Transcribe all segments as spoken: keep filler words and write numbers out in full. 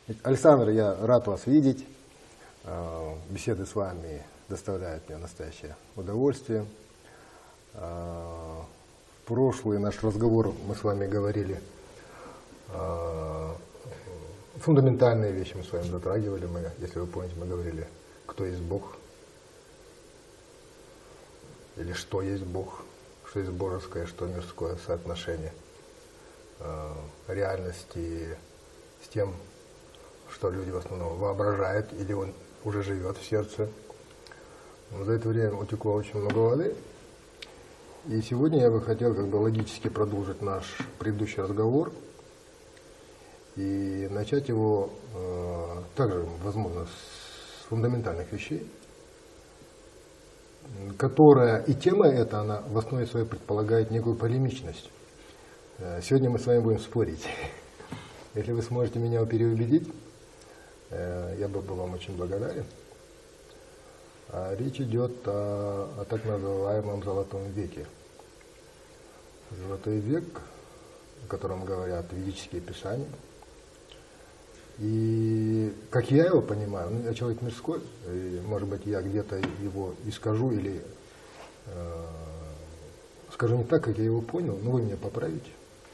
Александр, я рад вас видеть. Беседы с вами доставляют мне настоящее удовольствие. В прошлый наш разговор мы с вами говорили, фундаментальные вещи мы с вами затрагивали. Мы, если вы помните, мы говорили, кто есть Бог, или что есть Бог, что есть божеское, что мирское соотношение реальности с тем, что люди в основном воображают, или он уже живет в сердце. Но за это время утекло очень много воды. И сегодня я бы хотел как бы логически продолжить наш предыдущий разговор и начать его э, также, возможно, с фундаментальных вещей, которая, и тема эта, она в основе своей предполагает некую полемичность. Сегодня мы с вами будем спорить. Если вы сможете меня переубедить, я был бы вам очень благодарен. Речь идет о, о так называемом Золотом веке. Золотой век, о котором говорят ведические писания. И как я его понимаю, ну, я человек мирской, и, может быть, я где-то его искажу или э, скажу не так, как я его понял, но вы меня поправите.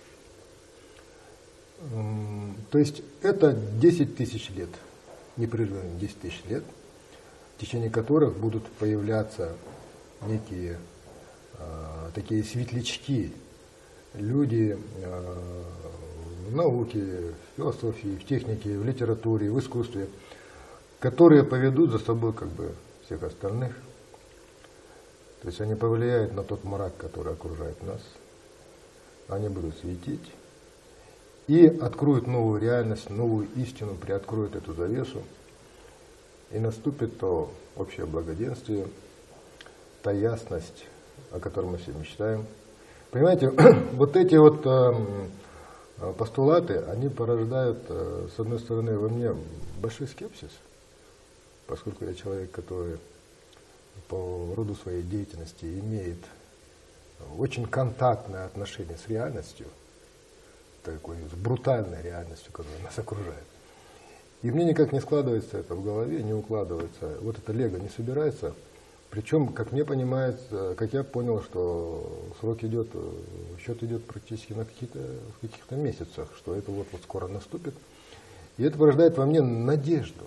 То есть это десять тысяч лет, непрерывно десять тысяч лет, в течение которых будут появляться некие э, такие светлячки, люди э, в науке, в философии, в технике, в литературе, в искусстве, которые поведут за собой как бы всех остальных. То есть они повлияют на тот мрак, который окружает нас, они будут светить. И откроют новую реальность, новую истину, приоткроют эту завесу, и наступит то общее благоденствие, та ясность, о которой мы все мечтаем. Понимаете, вот эти вот э, постулаты, они порождают, э, с одной стороны, во мне большой скепсис, поскольку я человек, который по роду своей деятельности имеет очень контактное отношение с реальностью, такой с брутальной реальностью, которая нас окружает. И мне никак не складывается это в голове, не укладывается. Вот это лего не собирается. Причем, как мне понимается, как я понял, что срок идет, счет идет практически на каких-то, в каких-то месяцах, что это вот, вот скоро наступит. И это порождает во мне надежду.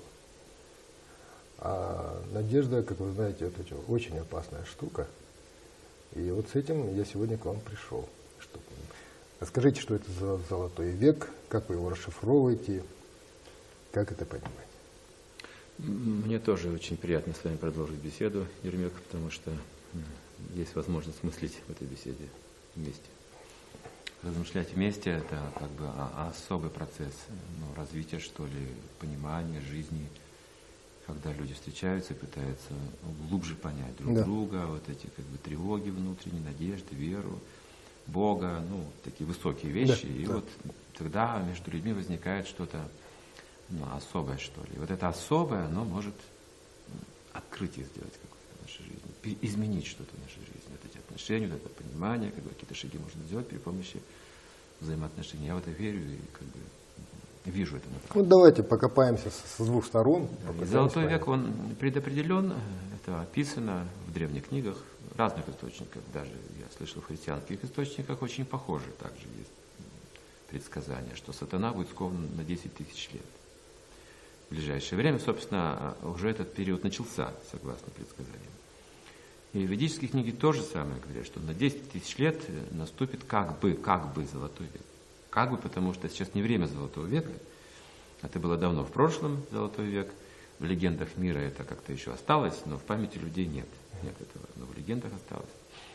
А надежда, как вы знаете, это очень опасная штука. И вот с этим я сегодня к вам пришел. Расскажите, что это за золотой век, как вы его расшифровываете, как это понимать? Мне тоже очень приятно с вами продолжить беседу, Ермек, потому что есть возможность мыслить в этой беседе вместе. Размышлять вместе – это как бы особый процесс, ну, развития, что ли, понимания жизни, когда люди встречаются и пытаются глубже понять друг да. друга, вот эти как бы тревоги внутренние, надежды, веру, Бога, ну, такие высокие вещи, да, и да. вот тогда между людьми возникает что-то, ну, особое, что ли. И вот это особое, оно может открытие сделать какое-то в нашей жизни, изменить что-то в нашей жизни. Вот эти отношения, вот это понимание, как бы какие-то шаги можно сделать при помощи взаимоотношений. Я в это верю и как бы вижу это. Ну, давайте покопаемся с, с двух сторон. Да, Золотой век, он предопределен, это описано в древних книгах, разных источниках, даже я слышал в христианских источниках, очень похоже также есть предсказание, что сатана будет скован на десять тысяч лет. В ближайшее время, собственно, уже этот период начался, согласно предсказаниям. И в ведические книги то же самое говорят, что на десять тысяч лет наступит как бы, как бы золотой век. Как бы, потому что сейчас не время золотого века, это было давно в прошлом, золотой век, в легендах мира это как-то еще осталось, но в памяти людей нет. Нет этого, но в легендах осталось.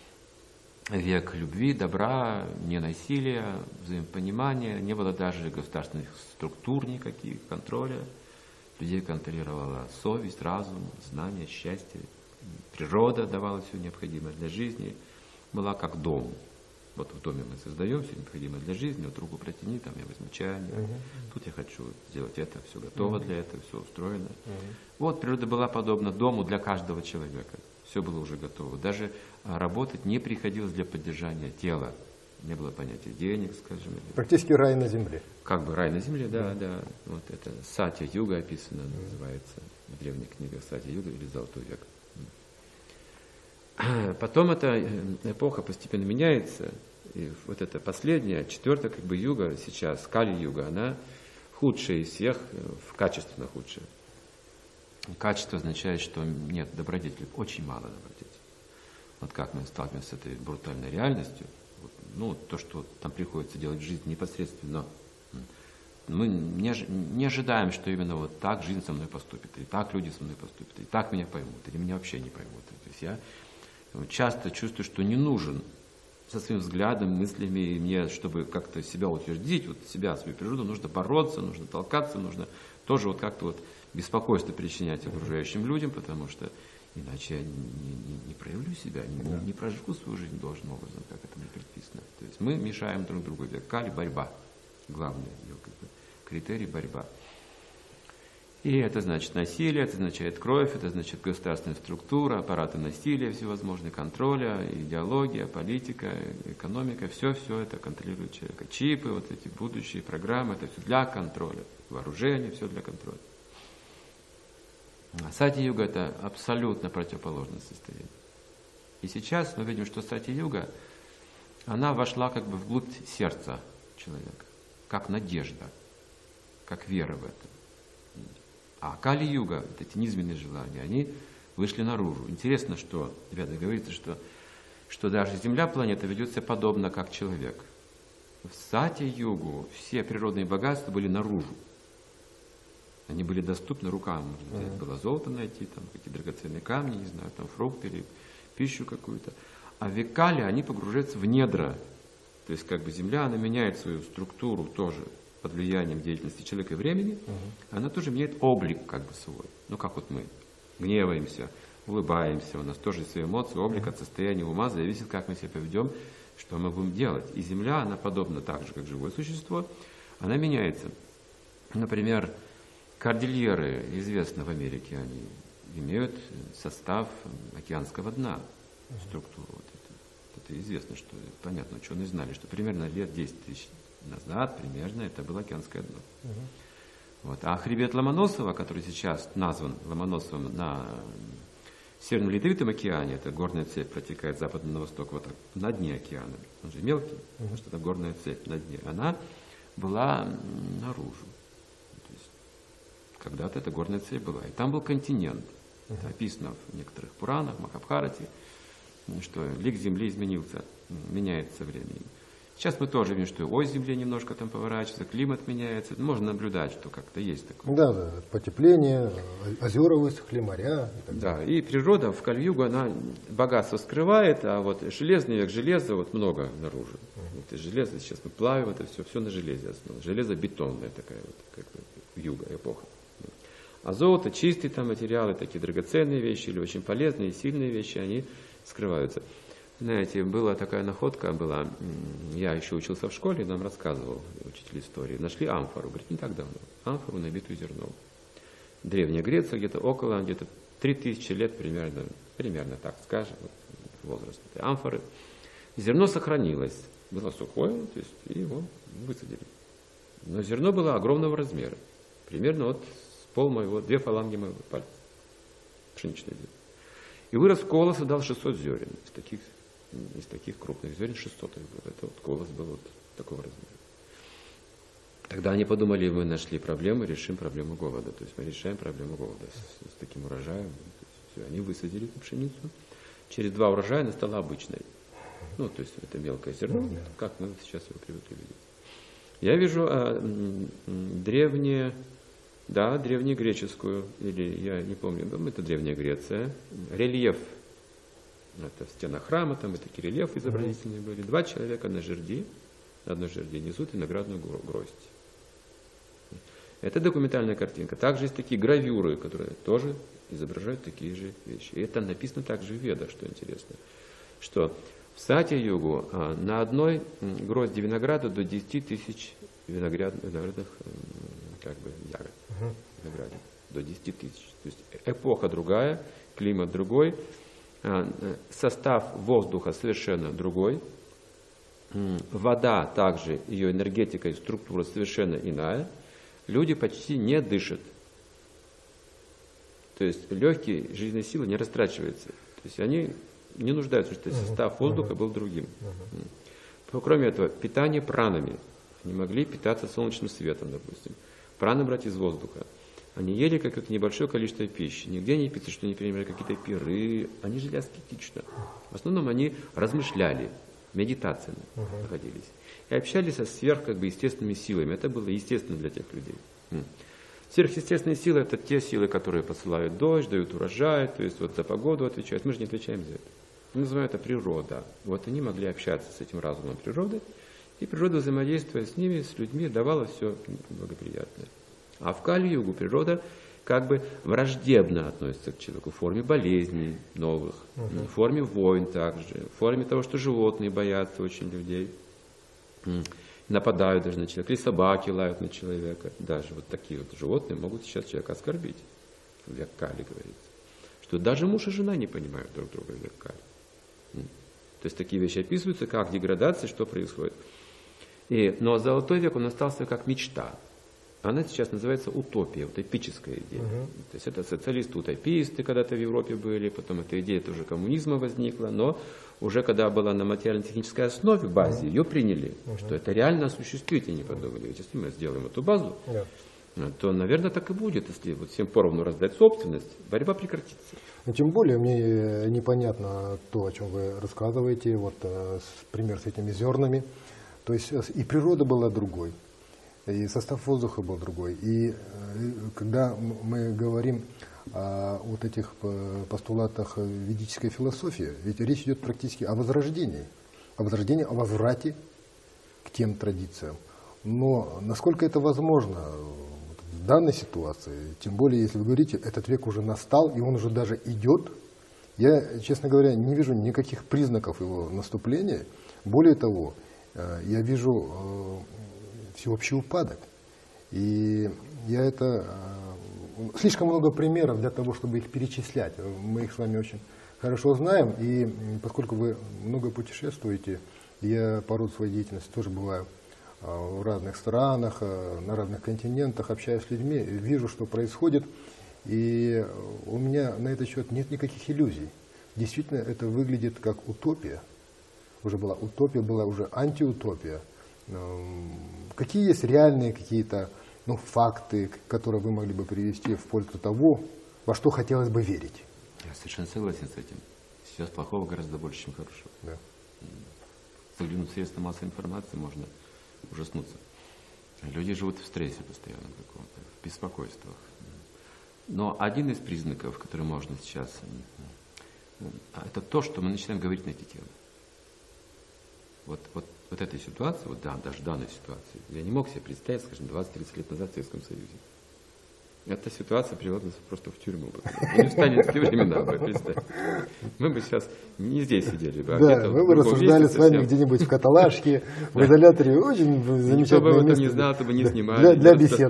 Век любви, добра, ненасилия, взаимопонимания, не было даже государственных структур никаких, контроля. Людей контролировала совесть, разум, знание, счастье. Природа давала все необходимое для жизни. Была как дом. Вот в доме мы создаем все необходимое для жизни, вот руку протяни, там я возьму чайник, uh-huh. тут я хочу сделать это, все готово uh-huh. для этого, все устроено. Uh-huh. Вот природа была подобна дому для каждого человека. Все было уже готово. Даже работать не приходилось для поддержания тела. не было понятия денег, скажем. Практически рай на земле. Как бы рай на земле, да, да. Вот это Сатья-юга описано, называется в древних книгах Сатья-юга или Золотой век. Потом эта эпоха постепенно меняется, и вот эта последняя, четвертая как бы юга сейчас, Кали-юга, она худшая из всех, качественно худшая. Качество означает, что нет добродетелей, очень мало добродетелей. Вот как мы сталкиваемся с этой брутальной реальностью, вот, ну, то, что там приходится делать в жизни непосредственно, мы не, не ожидаем, что именно вот так жизнь со мной поступит, и так люди со мной поступят, и так меня поймут, или меня вообще не поймут. То есть я часто чувствую, что не нужен со своим взглядом, мыслями, и мне, чтобы как-то себя утвердить, вот себя, свою природу, нужно бороться, нужно толкаться, нужно тоже вот как-то вот беспокойство причинять окружающим людям, потому что иначе я не, не, не проявлю себя, не, да. не проживу свою жизнь должным образом, как это мне предписано. То есть мы мешаем друг другу. Кали – борьба. Главный ее как бы, критерий – борьба. И это значит насилие, это означает кровь, это значит государственная структура, аппараты насилия всевозможные, контроля, идеология, политика, экономика. Все-все это контролирует человека. Чипы, вот эти будущие программы, это все для контроля. Вооружение, все для контроля. Сати-юга – это абсолютно противоположное состояние. И сейчас мы видим, что Сати-юга, она вошла как бы вглубь сердца человека, как надежда, как вера в это. А Кали-юга, вот эти низменные желания, они вышли наружу. Интересно, что, ребята, говорится, что, что даже Земля, планета, ведет себя подобно, как человек. В Сати-югу все природные богатства были наружу. Они были доступны рукам. Можно взять, было золото найти, там, какие-то драгоценные камни, не знаю, там, фрукты или пищу какую-то. А в Кали они погружаются в недра. То есть, как бы Земля, она меняет свою структуру тоже под влиянием деятельности человека и времени. Uh-huh. Она тоже меняет облик, как бы, свой. Ну, как вот мы гневаемся, улыбаемся. У нас тоже свои эмоции, облик uh-huh. от состояния ума зависит, как мы себя поведем, что мы будем делать. И Земля, она подобна так же, как живое существо, она меняется. Например, кордильеры, известно в Америке, они имеют состав океанского дна, структуру. Вот это, это известно, что понятно, ученые знали, что примерно лет десять тысяч назад, примерно, это было океанское дно. Uh-huh. Вот. А хребет Ломоносова, который сейчас назван Ломоносовым на Северном Ледовитом океане, это горная цепь протекает с запада на восток, вот так, на дне океана. Он же мелкий, uh-huh. потому что это горная цепь на дне. Она была наружу. Когда-то эта горная цепь была. И там был континент. Uh-huh. Это описано в некоторых Пуранах, Махабхарате, что лик Земли изменился, меняется со временем. Сейчас мы тоже видим, что ось Земли немножко там поворачивается, климат меняется. Можно наблюдать, что как-то есть такое. Да, да, потепление, озера высохли, моря. И так да, далее. И природа в Кали-югу, она богатство скрывает, а вот железный век, железа вот много наружу. Uh-huh. Вот из железа сейчас мы плавим, это все, все на железе основано. Железо бетонная такая вот, как бы, юга, эпоха. А золото, чистые там материалы, такие драгоценные вещи или очень полезные, сильные вещи, они скрываются. Знаете, была такая находка, была, я еще учился в школе, нам рассказывал учитель истории, нашли амфору, говорит, не так давно, амфору, набитую зерном. Древняя Греция, где-то около, где-то три тысячи лет примерно, примерно так скажем, вот, возраст этой амфоры. Зерно сохранилось, было сухое, то есть его высадили. Но зерно было огромного размера, примерно вот пол моего, две фаланги моего пальца, пшеничное зерно. И вырос колос и дал шестьсот зерен, из таких, из таких крупных зерен шестьсот их было. Это вот колос был вот такого размера. Тогда они подумали, мы нашли проблему, решим проблему голода. То есть мы решаем проблему голода с, с таким урожаем. Все, они высадили эту пшеницу. Через два урожая она стала обычной. Ну, то есть это мелкое зерно, как мы сейчас его привыкли видеть. Я вижу а, древние... Да, древнегреческую, или я не помню, это Древняя Греция, рельеф, это в стенах храма, там и такие рельефы изобразительные были. Два человека на жерди, на одной жерди несут виноградную гроздь. Это документальная картинка. Также есть такие гравюры, которые тоже изображают такие же вещи. И это написано также в Ведах, что интересно, что в Сати-югу на одной грозди винограда до десяти тысяч виноградных как бы ягод. Виноградин, до десяти тысяч. То есть эпоха другая, климат другой, состав воздуха совершенно другой. Вода также, ее энергетика и структура совершенно иная. Люди почти не дышат. То есть легкие жизненные силы не растрачиваются. То есть они не нуждаются, что состав воздуха был другим. Кроме этого, питание пранами. Они могли питаться солнечным светом, допустим. Праны брать из воздуха. Они ели как, как небольшое количество пищи. Нигде не питься, что не принимали какие-то пиры. Они жили аскетично. В основном они размышляли, медитациями uh-huh. находились. И общались со сверх, как бы, естественными силами. Это было естественно для тех людей. Сверхъестественные силы — это те силы, которые посылают дождь, дают урожай, то есть вот за погоду отвечают. Мы же не отвечаем за это. Мы называем это природа. Вот они могли общаться с этим разумом природы, и природа, взаимодействуя с ними, с людьми, давала все благоприятное. А в Кали-югу природа как бы враждебно относится к человеку в форме болезней новых, uh-huh. в форме войн также, в форме того, что животные боятся очень людей, нападают даже на человека, или собаки лают на человека. Даже вот такие вот животные могут сейчас человека оскорбить. В век Кали говорится. Что даже муж и жена не понимают друг друга в век Кали. То есть такие вещи описываются, как деградация, что происходит. И, но золотой век, он остался как мечта. Она сейчас называется утопия, утопическая идея. Uh-huh. То есть это социалисты-утописты когда-то в Европе были, потом эта идея тоже коммунизма возникла, но уже когда была на материально-технической основе, базе, uh-huh. ее приняли, uh-huh. что это реально осуществить, и не подумали. Ведь если мы сделаем эту базу, yeah. то, наверное, так и будет, если вот всем поровну раздать собственность, борьба прекратится. Но тем более мне непонятно то, о чем вы рассказываете, вот пример с этими зернами. То есть и природа была другой. И состав воздуха был другой. И когда мы говорим о вот этих постулатах ведической философии, ведь речь идет практически о возрождении, о возрождении, о возврате к тем традициям. Но насколько это возможно в данной ситуации, тем более, если вы говорите, этот век уже настал, и он уже даже идет, я, честно говоря, не вижу никаких признаков его наступления. Более того, я вижу всеобщий упадок. И я это... Слишком много примеров для того, чтобы их перечислять. Мы их с вами очень хорошо знаем. И поскольку вы много путешествуете, я по роду своей деятельности тоже бываю в разных странах, на разных континентах, общаюсь с людьми, вижу, что происходит. И у меня на этот счет нет никаких иллюзий. Действительно, это выглядит как утопия. Уже была утопия, была уже антиутопия. Какие есть реальные какие-то ну, факты, которые вы могли бы привести в пользу того, во что хотелось бы верить? Я совершенно согласен с этим. Сейчас плохого гораздо больше, чем хорошего. Да. Заглянув в средства массовой информации, можно ужаснуться. Люди живут в стрессе постоянно каком-то, в беспокойствах. Но один из признаков, который можно сейчас, это то, что мы начинаем говорить на эти темы. Вот, вот, вот этой ситуации, вот да, даже данной ситуации, я не мог себе представить, скажем, двадцать-тридцать лет назад в Советском Союзе. Эта ситуация привела нас просто в тюрьму. Не встанет в те времена, представь. Мы бы сейчас не здесь сидели бы, а да, мы бы рассуждали с вами где-нибудь в каталажке, в изоляторе. Очень замечательное место. Никто бы об этом не знал, то бы не снимали. Для, для бесед.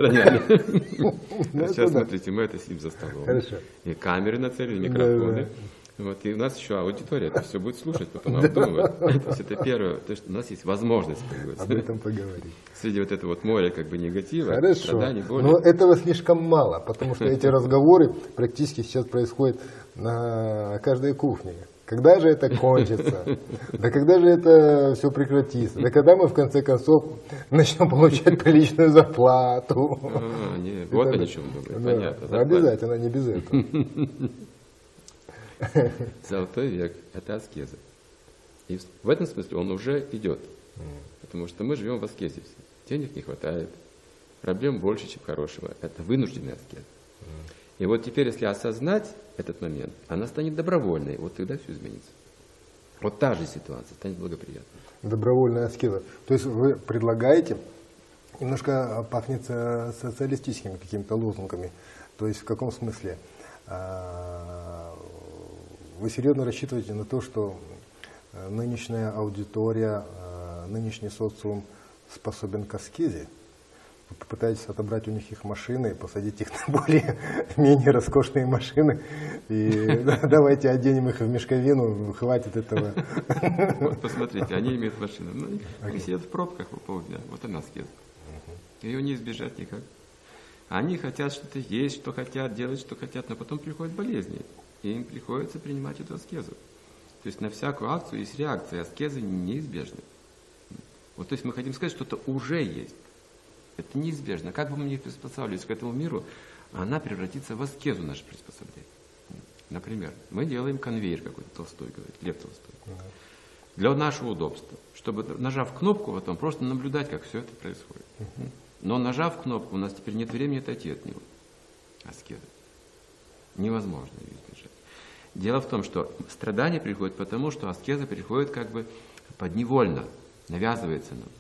Сейчас, смотрите, мы это сидим за столом. И камеры нацелены, микрофоны. Вот, и у нас еще аудитория это все будет слушать, потом обдумывать. То есть это первое, то есть у нас есть возможность об этом поговорить. Среди вот этого вот моря как бы негатива, Хорошо. страданий, боли. Но этого слишком мало, потому что эти разговоры практически сейчас происходят на каждой кухне. Когда же это кончится? Да когда же это все прекратится? Да когда мы в конце концов начнем получать приличную зарплату? А, нет, вот о чем думаю, понятно. Да, обязательно, не без этого. Золотой век – это аскеза. И в этом смысле он уже идет. Потому что мы живем в аскезе. Денег не хватает, проблем больше, чем хорошего. Это вынужденный аскез. И вот теперь, если осознать этот момент, она станет добровольной, вот тогда все изменится. Вот та же ситуация станет благоприятной. Добровольная аскеза. То есть вы предлагаете, немножко пахнет социалистическими какими-то лозунгами. То есть в каком смысле? Вы серьезно рассчитываете на то, что нынешняя аудитория, нынешний социум способен к аскезе? Вы попытаетесь отобрать у них их машины, посадить их на более-менее роскошные машины, и давайте оденем их в мешковину, хватит этого. Вот посмотрите, они имеют машину. Ну, они сидят в пробках по полдня. Вот она аскеза. Ее не избежать никак. Они хотят что-то есть, что хотят, делать, что хотят, но потом приходят болезни, и им приходится принимать эту аскезу. То есть на всякую акцию есть реакция, аскезы неизбежны. Вот, то есть мы хотим сказать, что это уже есть. Это неизбежно. Как бы мы ни приспосабливались к этому миру, она превратится в аскезу наше приспособление. Например, мы делаем конвейер какой-то, Толстой говорит, Лев Толстой. Uh-huh. Для нашего удобства. Чтобы, нажав кнопку, потом просто наблюдать, как все это происходит. Uh-huh. Но нажав кнопку, у нас теперь нет времени отойти от него. Аскеза. Невозможно ее избежать. Дело в том, что страдания приходят потому, что аскеза приходит как бы подневольно, навязывается нам.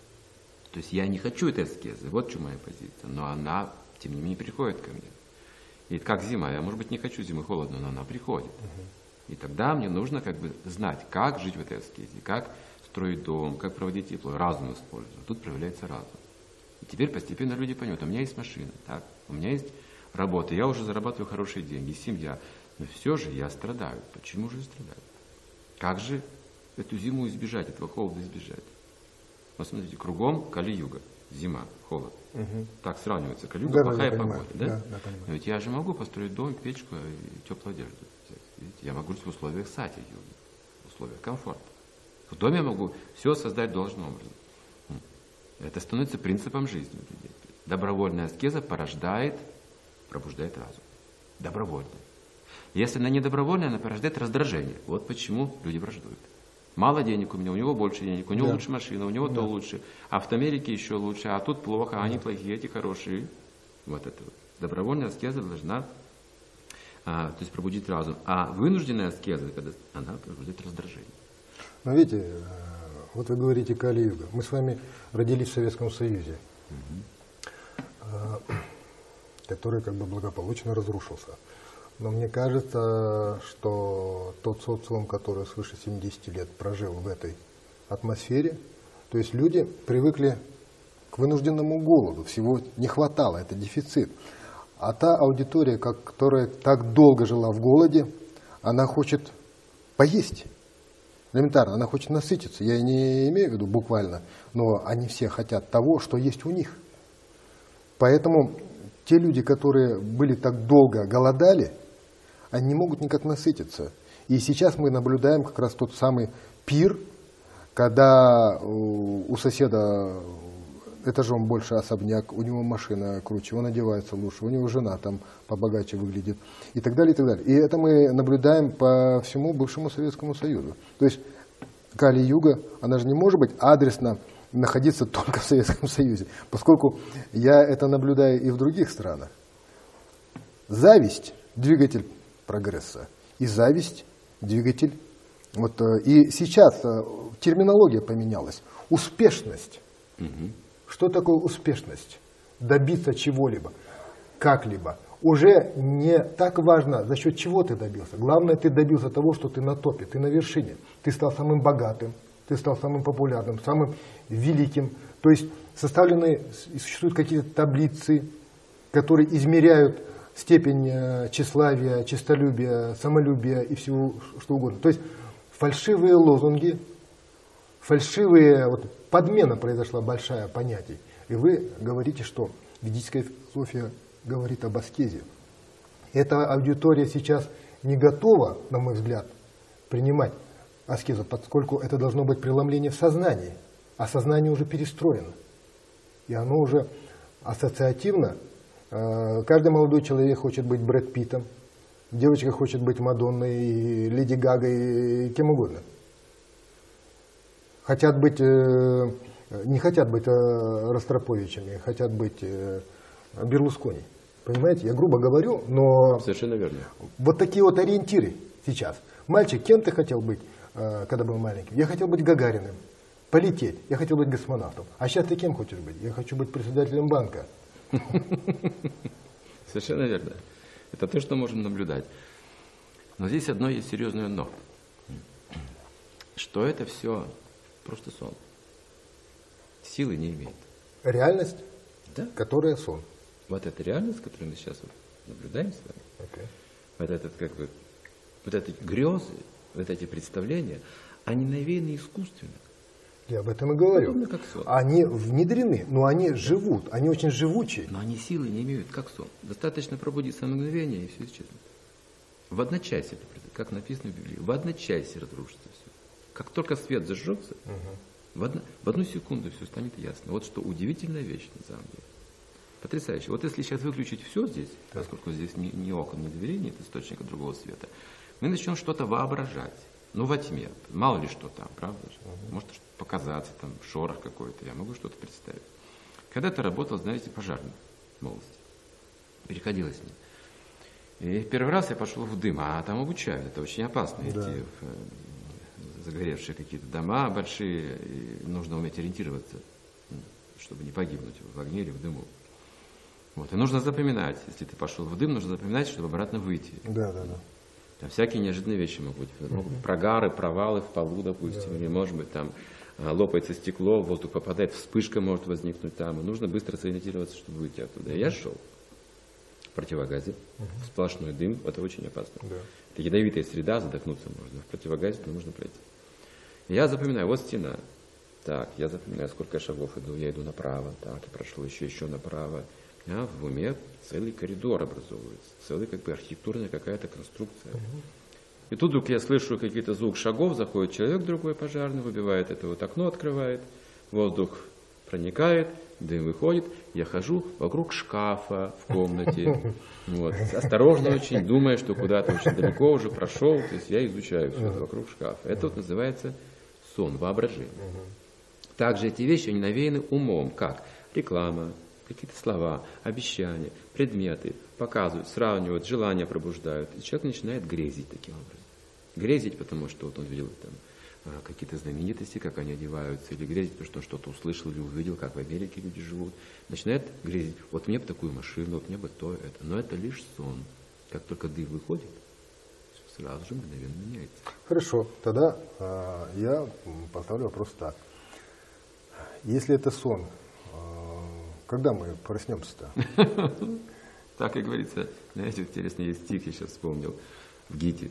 То есть я не хочу этой аскезы, вот в чем моя позиция, но она, тем не менее, приходит ко мне. И как зима, я, может быть, не хочу зимы, холодно, но она приходит. Uh-huh. И тогда мне нужно как бы знать, как жить в этой аскезе, как строить дом, как проводить тепло, разум использовать. Тут проявляется разум. И теперь постепенно люди поймут, у меня есть машина, так, у меня есть работа, я уже зарабатываю хорошие деньги, семья, но все же я страдаю. Почему же я страдаю? Как же эту зиму избежать, этого холода избежать? Вот смотрите, кругом Кали-юга, зима, холод. Угу. Так сравнивается Кали-юга, да, плохая да, погода. Да? Да, да, но ведь я же могу построить дом, печку и теплую одежду. Видите? Я могу жить в условиях сати-юги, в условиях комфорта. В доме я могу все создать должным образом. Это становится принципом жизни. Добровольная аскеза порождает, пробуждает разум. Добровольная. Если она не добровольная, она порождает раздражение. Вот почему люди враждуют. Мало денег у меня, у него больше денег, у него да. лучше машина, у него да. то лучше. А в Америке еще лучше, а тут плохо, а они плохие, эти хорошие. Вот это вот. Добровольная аскеза должна а, то есть пробудить разум. А вынужденная аскеза, когда она пробудит раздражение. Но видите, вот вы говорите Кали-юга. Мы с вами родились в Советском Союзе, угу. который как бы благополучно разрушился. Но мне кажется, что тот социум, который свыше семидесяти лет прожил в этой атмосфере, то есть люди привыкли к вынужденному голоду, всего не хватало, это дефицит. А та аудитория, которая так долго жила в голоде, она хочет поесть. Элементарно, она хочет насытиться. Я не имею в виду буквально, но они все хотят того, что есть у них. Поэтому те люди, которые были так долго голодали, они не могут никак насытиться. И сейчас мы наблюдаем как раз тот самый пир, когда у соседа этажом больше особняк, у него машина круче, он одевается лучше, у него жена там побогаче выглядит и так далее, и так далее. И это мы наблюдаем по всему бывшему Советскому Союзу. То есть Кали-юга, она же не может быть адресно находиться только в Советском Союзе, поскольку я это наблюдаю и в других странах. Зависть – двигатель прогресса, и зависть – двигатель. Вот, и сейчас терминология поменялась. Успешность. Угу. Что такое успешность? Добиться чего-либо, как-либо. Уже не так важно, за счет чего ты добился. Главное, ты добился того, что ты на топе, ты на вершине. Ты стал самым богатым, ты стал самым популярным, самым великим. То есть составлены, существуют какие-то таблицы, которые измеряют степень тщеславия, честолюбия, самолюбия и всего что угодно. То есть фальшивые лозунги, фальшивые, вот подмена произошла большая понятий. И вы говорите, что ведическая философия говорит об аскезе. Эта аудитория сейчас не готова, на мой взгляд, принимать аскезу, поскольку это должно быть преломление в сознании. А сознание уже перестроено. И оно уже ассоциативно. Каждый молодой человек хочет быть Брэд Питтом, девочка хочет быть Мадонной, Леди Гагой, кем угодно. Хотят быть, не хотят быть Ростроповичами, хотят быть Берлускони. Понимаете, я грубо говорю, но совершенно верно. Вот такие вот ориентиры сейчас. Мальчик, кем ты хотел быть, когда был маленьким? Я хотел быть Гагариным, полететь, я хотел быть космонавтом. А сейчас ты кем хочешь быть? Я хочу быть председателем банка. Совершенно верно. Это то, что можем наблюдать. Но здесь одно есть серьезное но. Что это все просто сон. Силы не имеет. Реальность? Да? Которая сон. Вот эта реальность, которую мы сейчас вот наблюдаем с вами, Okay. вот этот как бы, вот эти грезы, вот эти представления, они навеяны искусственно. Я об этом и говорю. Подобно как сон. Они внедрены, но они живут, они очень живучие. Но они силы не имеют, как сон. Достаточно пробудиться на мгновение, и все исчезнет. В одночасье, это произойдет, как написано в Библии, в одночасье разрушится все. Как только свет зажжется, Угу. в, одно, в одну секунду все станет ясно. Вот что удивительная вещь на самом деле. Потрясающе. Вот если сейчас выключить все здесь, так. поскольку здесь ни, ни окон, ни дверей, нет источника другого света, мы начнем что-то воображать. Ну, во тьме. Мало ли что там, правда же? Угу. Может показаться, там, шорох какой-то. Я могу что-то представить. Когда-то работал, знаете, пожарным в молодости. Переходилось мне. И первый раз я пошел в дым, а там обучают. Это очень опасно да. идти в загоревшие какие-то дома большие. И нужно уметь ориентироваться, чтобы не погибнуть в огне или в дыму. Вот. И нужно запоминать. Если ты пошел в дым, нужно запоминать, чтобы обратно выйти. Да, да, да. Там всякие неожиданные вещи могут быть. Могут быть прогары, провалы в полу, допустим. Да. Или, может быть, там лопается стекло, в воздух попадает, вспышка может возникнуть там. И нужно быстро сориентироваться, чтобы выйти оттуда. И я шел в противогазе, угу. сплошной дым. Это очень опасно. Да. Это ядовитая среда, задохнуться можно. В противогазе не нужно пройти. И я запоминаю, вот стена. Так, я запоминаю, сколько шагов иду. Я иду направо. Так, я прошел еще, еще направо. А в уме целый коридор образовывается, целая как бы архитектурная какая-то конструкция. Uh-huh. И тут вдруг я слышу какие-то звук шагов, заходит человек другой пожарный, выбивает это вот окно, открывает, воздух проникает, дым выходит, я хожу вокруг шкафа в комнате, вот, осторожно очень, думая, что куда-то очень далеко уже прошел, то есть я изучаю все это вокруг шкафа. Это вот называется сон, воображение. Uh-huh. Также эти вещи, они навеяны умом, как реклама, какие-то слова, обещания, предметы показывают, сравнивают, желания пробуждают. И человек начинает грезить таким образом. Грезить, потому что вот он видел там какие-то знаменитости, как они одеваются, или грезить, потому что он что-то услышал или увидел, как в Америке люди живут. Начинает грезить, вот мне бы такую машину, вот мне бы то, это. Но это лишь сон. Как только дым выходит, сразу же мгновенно меняется. Хорошо, тогда э, я поставлю вопрос так. Если это сон, когда мы проснемся-то? Так и говорится, знаете, интересно, есть стих, я сейчас вспомнил, в Гите,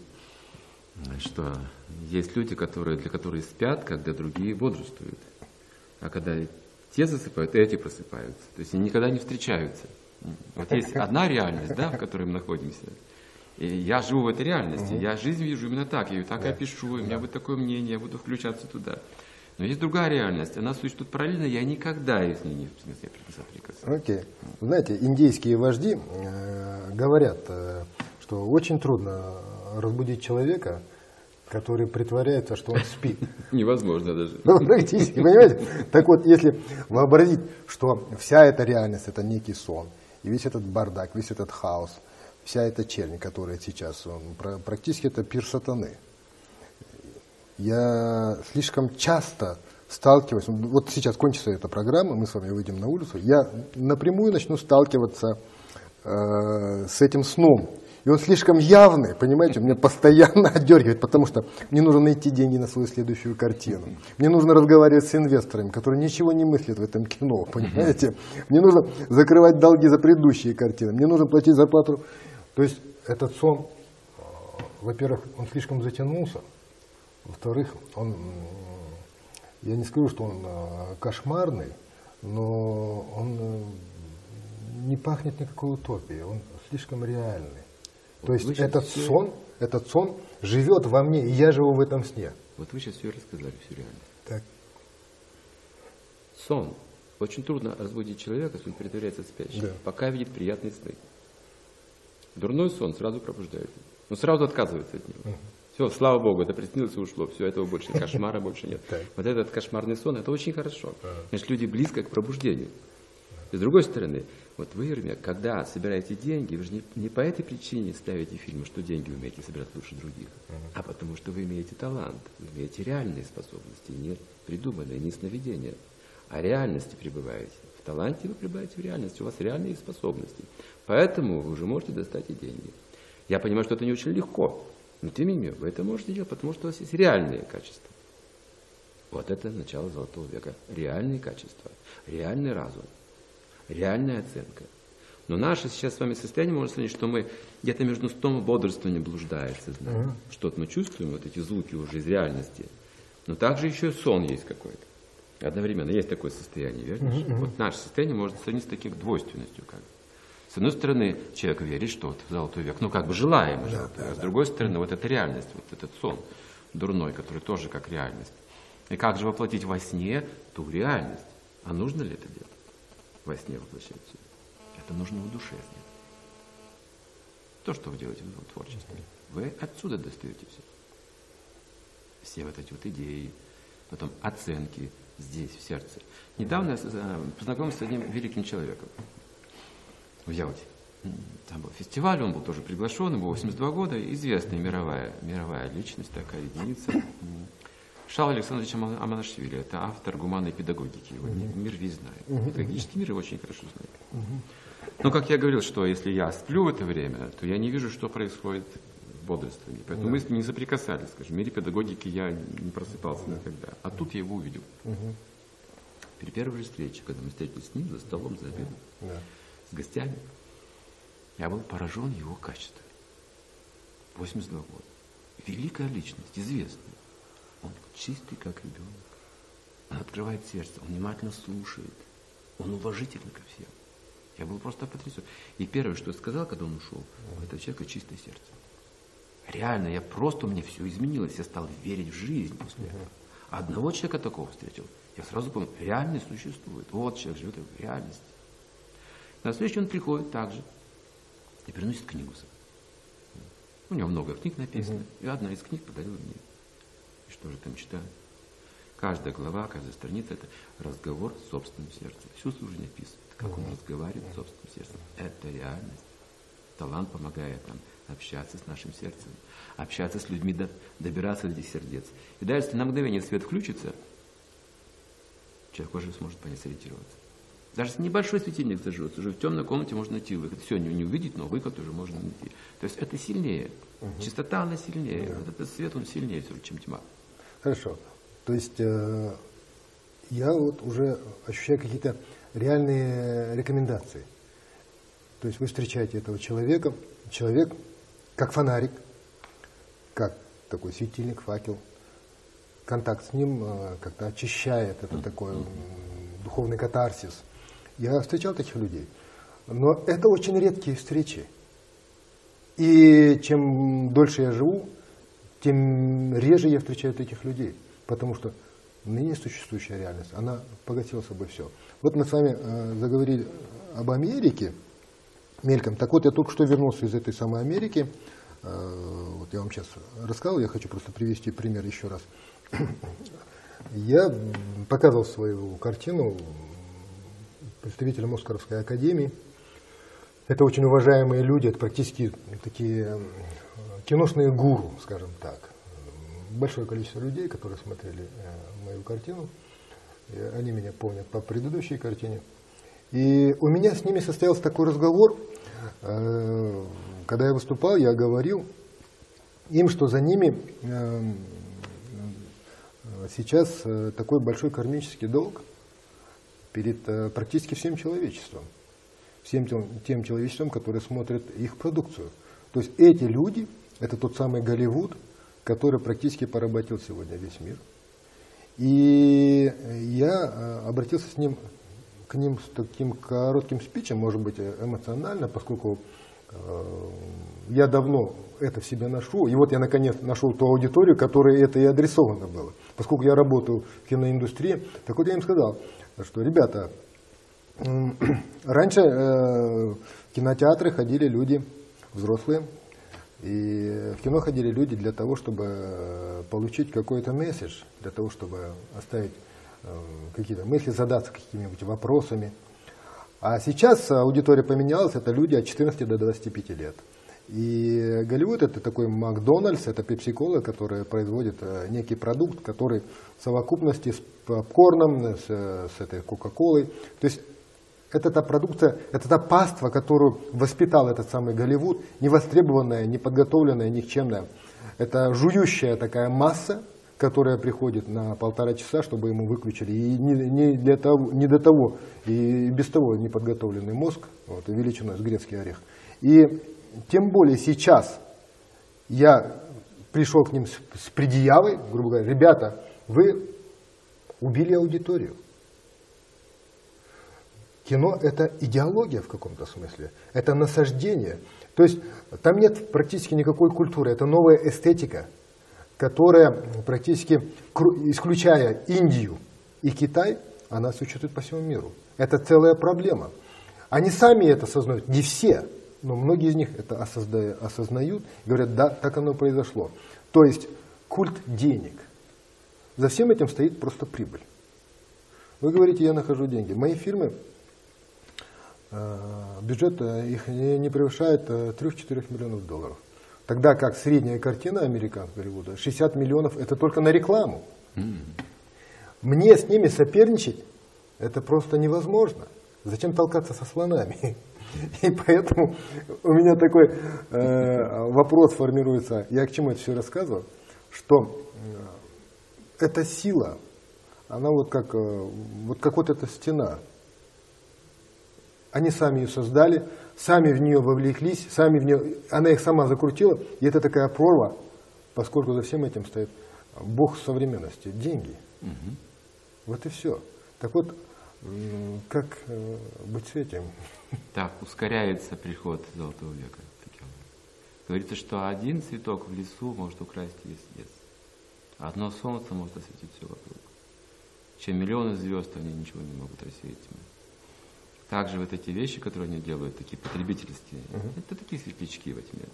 что есть люди, которые, для которых спят, когда другие бодрствуют. А когда те засыпают, эти просыпаются. То есть они никогда не встречаются. Вот есть одна реальность, да, в которой мы находимся. И я живу в этой реальности, я жизнь вижу именно так, я ее так и опишу, у меня будет такое мнение, я буду включаться туда. Но есть другая реальность, она существует параллельно, я никогда с ней не в смысле соприкасаюсь. Окей. Okay. Знаете, индейские вожди э, говорят, э, что очень трудно разбудить человека, который притворяется, что он спит. Невозможно даже. Ну, практически, понимаете? Так вот, если вообразить, что вся эта реальность, это некий сон, и весь этот бардак, весь этот хаос, вся эта чернь, которая сейчас, он, практически это пир сатаны. Я слишком часто сталкиваюсь, вот сейчас кончится эта программа, мы с вами выйдем на улицу, я напрямую начну сталкиваться э, с этим сном. И он слишком явный, понимаете, меня постоянно отдергивает, потому что мне нужно найти деньги на свою следующую картину. Мне нужно разговаривать с инвесторами, которые ничего не мыслят в этом кино, понимаете. Мне нужно закрывать долги за предыдущие картины, мне нужно платить зарплату. То есть этот сон, во-первых, он слишком затянулся. Во-вторых, он, я не скажу, что он кошмарный, но он не пахнет никакой утопией, он слишком реальный. То есть этот все... сон, этот сон живет во мне, и я живу в этом сне. Вот вы сейчас все рассказали, все реально. Так. Сон. Очень трудно разбудить человека, если он притворяется спящим, да. пока видит приятные сны. Дурной сон сразу пробуждает. Он сразу отказывается от него. Угу. Все, слава Богу, это приснилось и ушло. Все, этого больше, кошмара больше нет. Вот этот кошмарный сон, это очень хорошо. Значит, люди близко к пробуждению. И с другой стороны, вот вы, Ермек, когда собираете деньги, вы же не, не по этой причине ставите фильмы, что деньги умеете собирать лучше других, а потому что вы имеете талант, вы имеете реальные способности, не придуманные, не сновидения, а реальности пребываете. В таланте вы пребываете в реальности, у вас реальные способности. Поэтому вы уже можете достать и деньги. Я понимаю, что это не очень легко. Но тем не менее, вы это можете делать, потому что у вас есть реальные качества. Вот это начало Золотого века. Реальные качества, реальный разум. реальная оценка. Но наше сейчас с вами состояние, можно сказать, что мы где-то между сном и бодрствованием блуждает сознание. Uh-huh. Что-то мы чувствуем, вот эти звуки уже из реальности. Но также еще и сон есть какой-то. Одновременно есть такое состояние, верно? Uh-huh. Вот наше состояние можно сравнить с такой двойственностью. Как бы. С одной стороны, человек верит, что вот золотой век, ну как бы желаем, да, золотой да, век. С другой стороны, вот эта реальность, вот этот сон дурной, который тоже как реальность. И как же воплотить во сне ту реальность? А нужно ли это делать? Во сне воплощать все. Это нужно в душе снять. То, что вы делаете в творчестве. Вы отсюда достаете все. Все вот эти вот идеи, потом оценки здесь, в сердце. Недавно я познакомился с одним великим человеком в Ялте. Там был фестиваль, он был тоже приглашен, ему восемьдесят два года, известная мировая, мировая личность, такая единица. Шаул Александрович Аманашвили, это автор гуманной педагогики, его uh-huh. мир весь знает. Uh-huh. Педагогический мир его очень хорошо знает. Uh-huh. Но, как я говорил, что если я сплю в это время, то я не вижу, что происходит в бодрствовании. Поэтому uh-huh. мы не соприкасались, скажем, в мире педагогики я не просыпался uh-huh. никогда. А тут я его увидел. Uh-huh. При первой же встрече, когда мы встретились с ним за столом, за обедом, uh-huh. с гостями, я был поражен его качеством. восемьдесят два года. Великая личность, известная. Он чистый, как ребенок. Он открывает сердце, он внимательно слушает. Он уважительный ко всем. Я был просто потрясен. И первое, что я сказал, когда он ушел, у этого человека чистое сердце. Реально, я просто, у меня все изменилось. Я стал верить в жизнь после этого. А одного человека такого встретил. Я сразу понял, реальность существует. Вот человек живет в реальности. На следующий он приходит также и приносит книгу. У него много книг написано. И одна из книг подарила мне. И что же там читаю? Каждая глава, каждая страница – это разговор с собственным сердцем. Всю служение описывает, как он разговаривает с собственным сердцем. Это реальность. Талант помогает нам общаться с нашим сердцем, общаться с людьми, добираться до этих сердец. И даже если на мгновение свет включится, человек уже сможет по ней сориентироваться. Даже если небольшой светильник зажжется, уже в темной комнате можно найти выход. Все не, не увидеть, но выход уже можно найти. То есть это сильнее. Угу. Чистота, она сильнее. Да. Вот этот свет, он сильнее, чем тьма. Хорошо. То есть э, я вот уже ощущаю какие-то реальные рекомендации. То есть вы встречаете этого человека, человек как фонарик, как такой светильник, факел. Контакт с ним э, как-то очищает, это такой э, духовный катарсис. Я встречал таких людей. Но это очень редкие встречи. И чем дольше я живу, тем реже я встречаю таких людей. Потому что ныне существующая реальность, она погасила собой все. Вот мы с вами э, заговорили об Америке мельком. Так вот, я только что вернулся из этой самой Америки. Э, вот я вам сейчас рассказал, я хочу просто привести пример еще раз. Я показывал свою картину представителям Оскаровской академии. Это очень уважаемые люди, это практически такие киношные гуру, скажем так. Большое количество людей, которые смотрели мою картину, они меня помнят по предыдущей картине. И у меня с ними состоялся такой разговор, когда я выступал, я говорил им, что за ними сейчас такой большой кармический долг перед практически всем человечеством, всем тем, тем человечеством, которые смотрят их продукцию. То есть эти люди, это тот самый Голливуд, который практически поработил сегодня весь мир. И я обратился с ним, к ним с таким коротким спичем, может быть, эмоционально, поскольку э, я давно это в себе ношу. И вот я наконец нашел ту аудиторию, которой это и адресовано было. Поскольку я работаю в киноиндустрии, так вот я им сказал, что, ребята, э, раньше э, в кинотеатры ходили люди взрослые, и в кино ходили люди для того, чтобы получить какой-то месседж, для того, чтобы оставить э, какие-то мысли, задаться какими-нибудь вопросами. А сейчас аудитория поменялась, это люди от четырнадцати до двадцати пяти лет. И Голливуд — это такой Макдональдс, это пепси-кола, которая производит э, некий продукт, который в совокупности с попкорном, с, с этой кока-колой. То есть это та продукция, это та паства, которую воспитал этот самый Голливуд, невостребованная, неподготовленная, никчемная. Это жующая такая масса, которая приходит на полтора часа, чтобы ему выключили. И не, не, для того, не до того, и без того неподготовленный мозг, вот, величиной с грецкий орех. И тем более сейчас я пришел к ним с, с предъявой, грубо говоря, ребята, вы убили аудиторию. Кино – это идеология в каком-то смысле, это насаждение. То есть там нет практически никакой культуры, это новая эстетика, которая практически, исключая Индию и Китай, она существует по всему миру. Это целая проблема. Они сами это осознают, не все, но многие из них это осознают, говорят, да, так оно произошло. То есть культ денег. За всем этим стоит просто прибыль. Вы говорите, я нахожу деньги. Мои фильмы, бюджет их не превышает трёх-четырёх миллионов долларов. Тогда как средняя картина американского Голливуда шестьдесят миллионов это только на рекламу. Mm-hmm. Мне с ними соперничать это просто невозможно. Зачем толкаться со слонами? И поэтому у меня такой э, вопрос формируется. Я к чему это все рассказываю? Что э, эта сила, она вот как, э, вот как вот эта стена. Они сами ее создали, сами в нее вовлеклись, сами в нее, она их сама закрутила, и это такая прорва, поскольку за всем этим стоит бог современности, деньги. Угу. Вот и все. Так вот, как быть с этим? Так, ускоряется приход Золотого века. Говорится, что один цветок в лесу может украсть весь лес. Одно солнце может осветить все вокруг. Чем миллионы звезд, они ничего не могут рассеять тьму. Также вот эти вещи, которые они делают, такие потребительские, uh-huh. это такие светлячки во тьме.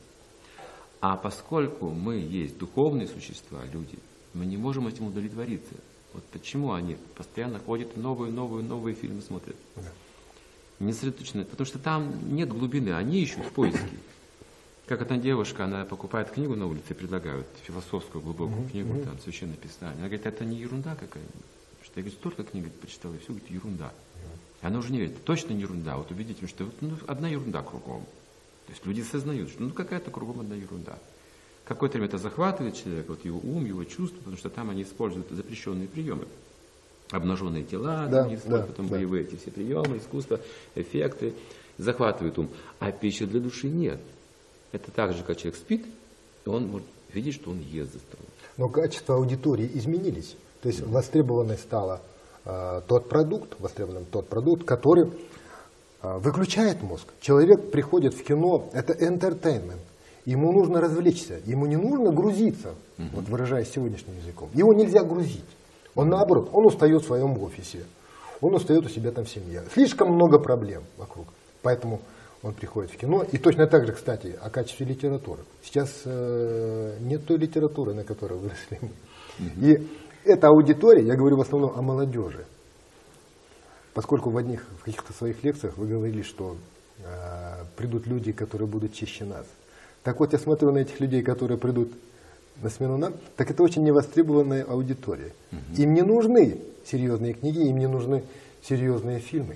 А поскольку мы есть духовные существа, люди, мы не можем этим удовлетвориться. Вот почему они постоянно ходят, новые, новые, новые фильмы смотрят. Uh-huh. Не сосредоточены, потому что там нет глубины, они ищут в поиске. Как одна девушка, она покупает книгу на улице, предлагают философскую глубокую uh-huh. книгу, там, Священное Писание. Она говорит, это не ерунда какая-нибудь. Что я говорю, столько книг почитала, и все, говорит, ерунда. Она уже не верит, это точно не ерунда. Вот убедительно, что ну, одна ерунда кругом. То есть люди сознают, что ну какая-то кругом одна ерунда. Какое-то время это захватывает человека, вот его ум, его чувства, потому что там они используют запрещенные приемы. Обнаженные тела, да, там, используют, да, потом да. боевые эти все приемы, искусство, эффекты. Захватывает ум. А пищи для души нет. Это так же, как человек спит, и он может видеть, что он ест за столом. Но качество аудитории изменились. То есть mm-hmm. востребованной стала тот продукт, востребованным тот продукт, который а, выключает мозг. Человек приходит в кино, это entertainment. Ему нужно развлечься, ему не нужно грузиться, uh-huh. вот выражаясь сегодняшним языком. Его нельзя грузить. Он наоборот, он устает в своем офисе, он устает у себя там в семье. Слишком много проблем вокруг. Поэтому он приходит в кино. И точно так же, кстати, о качестве литературы. Сейчас э, нет той литературы, на которой выросли мы. Uh-huh. И эта аудитория, я говорю в основном о молодежи, поскольку в одних, в каких-то своих лекциях вы говорили, что э, придут люди, которые будут чище нас. Так вот, я смотрю на этих людей, которые придут на смену нам, так это очень невостребованная аудитория. Угу. Им не нужны серьезные книги, им не нужны серьезные фильмы.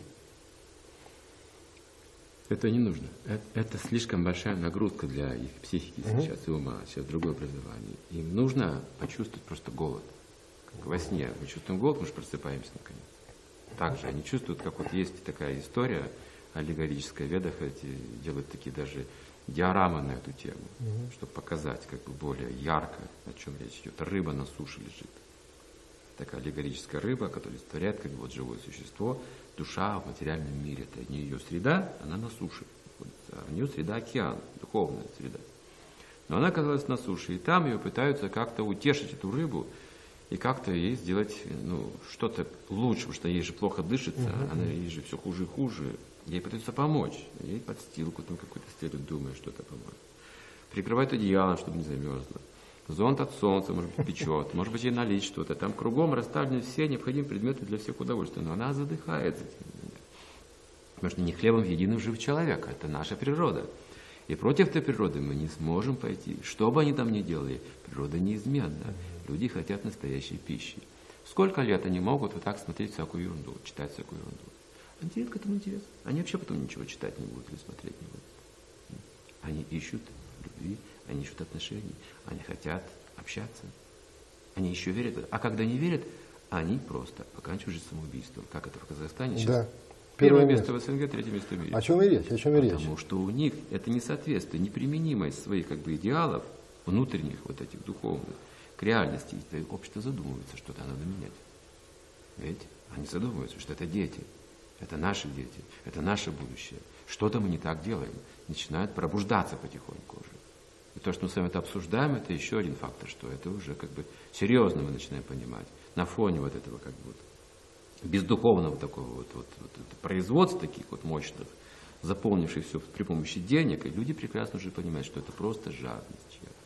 Это не нужно. Это, это слишком большая нагрузка для их психики угу. сейчас и ума, сейчас другое образование. Им нужно почувствовать просто голод. Во сне мы чувствуем голод, мы же просыпаемся наконец. Также они чувствуют, как вот есть такая история аллегорическая, в Ведах эти делают такие даже диорамы на эту тему, угу. чтобы показать как бы более ярко, о чем речь идет. Рыба на суше лежит. Такая аллегорическая рыба, которая олицетворяет как бы вот живое существо, душа в материальном мире. Это не ее среда, она на суше находится, а в нее среда океан, духовная среда. Но она оказалась на суше, и там ее пытаются как-то утешить, эту рыбу, и как-то ей сделать ну, что-то лучше, потому что ей же плохо дышится, uh-huh. она ей же все хуже и хуже. Ей пытаются помочь. Ей подстилку там какую-то стелют, думая, что это поможет. Прикрывают одеялом, чтобы не замерзло. Зонт от солнца, может быть, печет. Может быть, ей налить что-то. Там кругом расставлены все необходимые предметы для всех удовольствия. Но она задыхается. Потому что не хлебом единым жив человек. Это наша природа. И против этой природы мы не сможем пойти. Что бы они там ни делали, природа неизменна. Люди хотят настоящей пищи. Сколько лет они могут вот так смотреть всякую ерунду, читать всякую ерунду? Они к этому интересно. Они вообще потом ничего читать не будут или смотреть не будут. Они ищут любви, они ищут отношений, они хотят общаться. Они еще верят. А когда не верят, они просто поканчивают самоубийством. Как это в Казахстане сейчас? Да. Первое место в СНГ, третье место в мире. О чем и речь? О чем и речь? Потому что у них это несоответствие, неприменимость своих как бы идеалов, внутренних вот этих духовных, к реальности. И общество задумывается, что-то надо менять. Видите? Они задумываются, что это дети. Это наши дети. Это наше будущее. Что-то мы не так делаем. Начинают пробуждаться потихоньку уже. И то, что мы с вами это обсуждаем, это еще один фактор, что это уже как бы серьезно мы начинаем понимать. На фоне вот этого как бы вот бездуховного такого вот, вот, вот производства таких вот мощных, заполнивших все при помощи денег, и люди прекрасно уже понимают, что это просто жадность чья-то.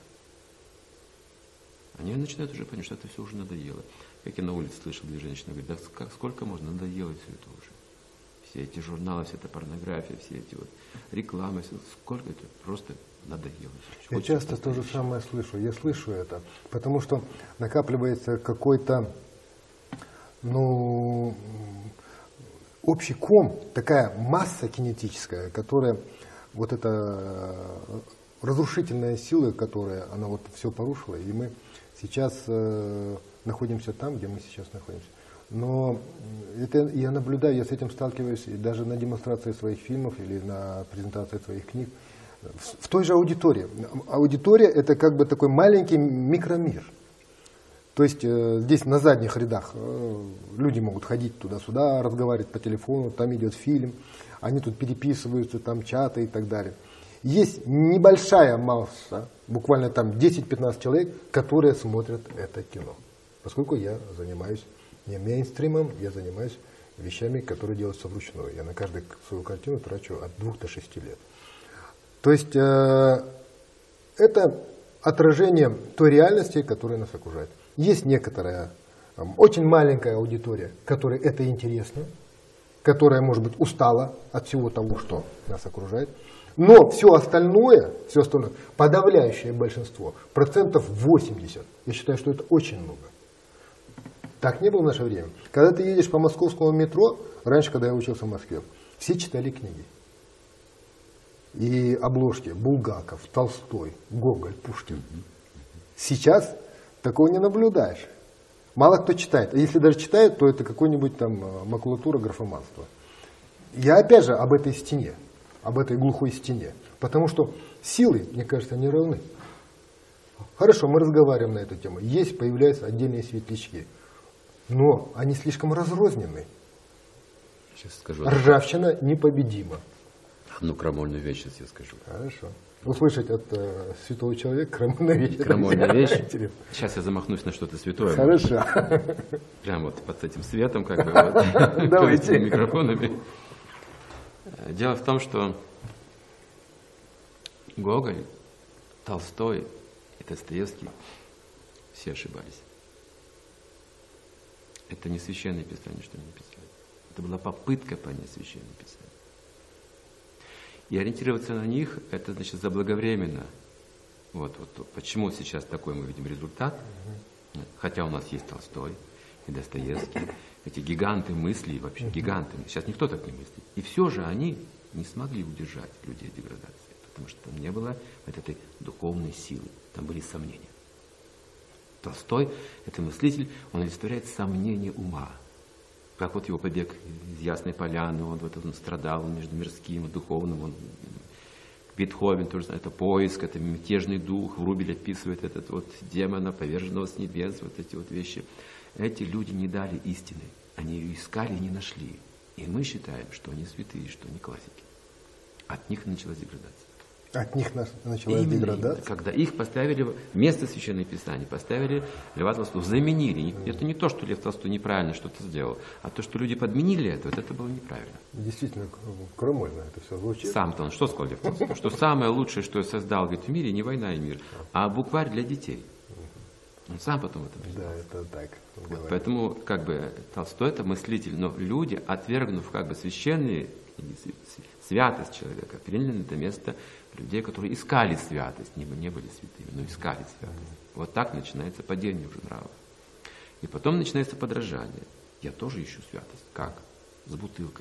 Они начинают уже понимать, что это все уже надоело. Как я на улице слышал, две женщины говорят, да как, сколько можно, надоело все это уже. Все эти журналы, вся эта порнография, все эти вот рекламы, сколько это просто надоело. Я Хочется часто то же самое слышу. Я слышу это, потому что накапливается какой-то, ну, общий ком, такая масса кинетическая, которая, вот эта разрушительная сила, которая, она вот все порушила, и мы сейчас э, находимся там, где мы сейчас находимся. Но это я наблюдаю, я с этим сталкиваюсь, и даже на демонстрации своих фильмов или на презентации своих книг, в, в той же аудитории. Аудитория — это как бы такой маленький микромир. То есть э, здесь на задних рядах э, люди могут ходить туда-сюда, разговаривать по телефону, там идет фильм, они тут переписываются, там чаты и так далее. Есть небольшая масса, буквально там десять-пятнадцать человек, которые смотрят это кино. Поскольку я занимаюсь не мейнстримом, я занимаюсь вещами, которые делаются вручную. Я на каждую свою картину трачу от двух до шести лет. То есть э, это отражение той реальности, которая нас окружает. Есть некоторая, э, очень маленькая аудитория, которой это интересно, которая, может быть, устала от всего того, что нас окружает. Но все остальное, все остальное, подавляющее большинство, процентов восемьдесят, я считаю, что это очень много. Так не было в наше время. Когда ты едешь по московскому метро, раньше, когда я учился в Москве, все читали книги. И обложки Булгаков, Толстой, Гоголь, Пушкин. Сейчас такого не наблюдаешь. Мало кто читает. А если даже читает, то это какой-нибудь там макулатура, графоманство. Я опять же об этой стене, об этой глухой стене. Потому что силы, мне кажется, не равны. Хорошо, мы разговариваем на эту тему. Есть, появляются отдельные светлячки. Но они слишком разрознены. Сейчас скажу. Ржавчина непобедима. Ну, крамольную вещь сейчас я скажу. Хорошо. Услышать от э, святого человека крамольную вещь. Крамольная вещь. Сейчас я замахнусь на что-то святое. Хорошо. Прям вот под этим светом, как бы, вот, давайте микрофонами. Дело в том, что Гоголь, Толстой и Достоевский все ошибались. Это не священное писание, что они писали. Это была попытка понять священное писание. И ориентироваться на них, это значит заблаговременно. Вот, вот почему сейчас такой мы видим результат. Хотя у нас есть Толстой и Достоевский, эти гиганты мыслей, вообще гиганты. Сейчас никто так не мыслит. И все же они не смогли удержать людей от деградации, потому что там не было вот этой духовной силы, там были сомнения. Толстой, это мыслитель, он олицетворяет сомнение ума. Как вот его побег из Ясной Поляны, он, вот, он страдал между мирским и духовным. Он, Бетховен тоже, это поиск, это мятежный дух. Врубель описывает этот вот демона, поверженного с небес, вот эти вот вещи. Эти люди не дали истины. Они ее искали и не нашли. И мы считаем, что они святые, что они классики. От них началась деградация. От них началась именно, деградация? Именно, когда их поставили вместо Священного Писания, поставили Льва Толстого, заменили. Это не то, что Лев Толстой неправильно что-то сделал, а то, что люди подменили это, вот это было неправильно. Действительно, крамольно это все звучит. Сам-то он что сказал Лев Толстой? Что самое лучшее, что я создал, говорит, в мире, не война и мир, а букварь для детей. Он сам потом это признал. Да, это так. Вот, поэтому, как бы, Толстой это мыслитель, но люди, отвергнув как бы священные, святость человека, приняли на это место людей, которые искали святость, не, не были святыми, но искали святость. Вот так начинается падение уже нравов. И потом начинается подражание. Я тоже ищу святость. Как? С бутылкой,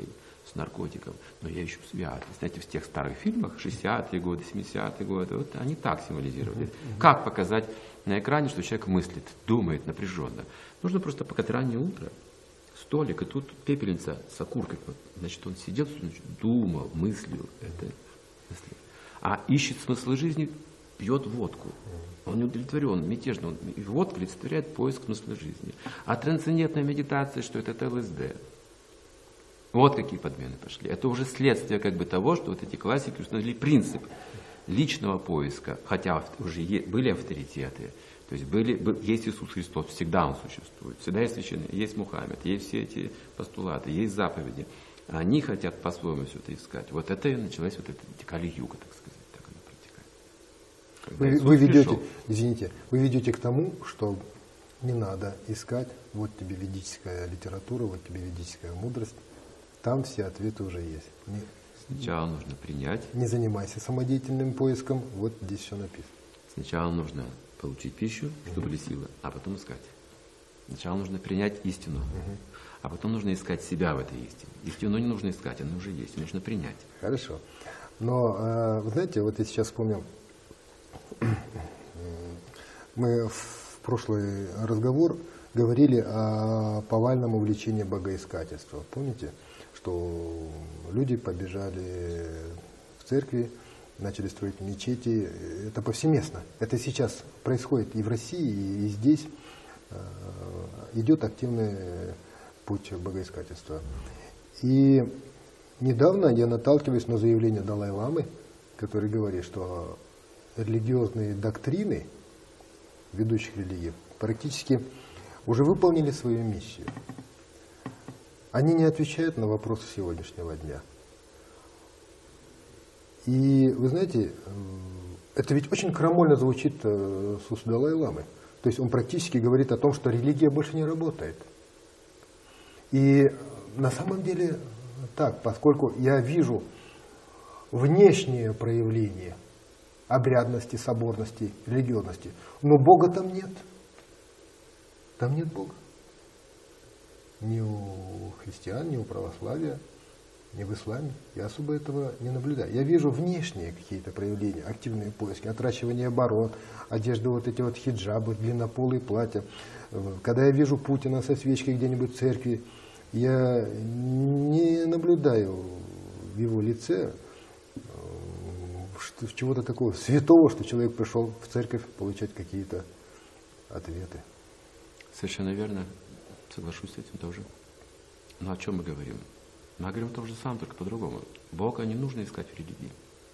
с наркотиком, но я ищу святость. Знаете, в тех старых фильмах, шестидесятые годы, семидесятые годы, вот они так символизировали. Как показать на экране, что человек мыслит, думает напряженно? Нужно просто показать раннее утро, столик, и тут пепельница с окуркой. Значит, он сидел, значит, думал, мыслил. Это мыслил. А ищет смысл жизни, пьет водку. Он не удовлетворен, мятежно. Он, и водка олицетворяет поиск смысла жизни. А трансцендентная медитация, что это, это ЛСД. Вот какие подмены пошли. Это уже следствие как бы того, что вот эти классики установили принцип личного поиска, хотя уже были авторитеты, то есть были, был, есть Иисус Христос, всегда Он существует, всегда есть священный, есть Мухаммед, есть все эти постулаты, есть заповеди. Они хотят по-своему все это искать. Вот это и началась вот эта Кали-юга, так сказать, так она протекает. Вы, вы ведете, извините, вы ведете к тому, что не надо искать, вот тебе ведическая литература, вот тебе ведическая мудрость. Там все ответы уже есть. Не, Сначала нужно принять. Не занимайся самодеятельным поиском, вот здесь все написано. Сначала нужно получить пищу, чтобы были силы, а потом искать. Сначала нужно принять истину, угу. а потом нужно искать себя в этой истине. Истину не нужно искать, она уже есть, нужно принять. Хорошо. Но, вы знаете, вот я сейчас вспомнил, мы в прошлый разговор говорили о повальном увлечении богоискательства. Помните? Что люди побежали в церкви, начали строить мечети. Это повсеместно. Это сейчас происходит и в России, и здесь. Идет активный путь богоискательства. И недавно я наталкиваюсь на заявление Далай-ламы, который говорит, что религиозные доктрины ведущих религий практически уже выполнили свою миссию. Они не отвечают на вопросы сегодняшнего дня. И вы знаете, это ведь очень крамольно звучит с уст Далай-ламы. То есть он практически говорит о том, что религия больше не работает. И на самом деле так, поскольку я вижу внешние проявления обрядности, соборности, религиозности, но Бога там нет. Там нет Бога. Ни у христиан, ни у православия, ни в исламе. Я особо этого не наблюдаю. Я вижу внешние какие-то проявления, активные поиски, отращивание бород, одежды вот эти вот хиджабы, длиннополые платья. Когда я вижу Путина со свечкой где-нибудь в церкви, я не наблюдаю в его лице чего-то такого святого, что человек пришел в церковь получать какие-то ответы. Совершенно верно. Соглашусь с этим тоже. Но о чем мы говорим? Мы говорим о том же самом, только по-другому. Бога не нужно искать в религии.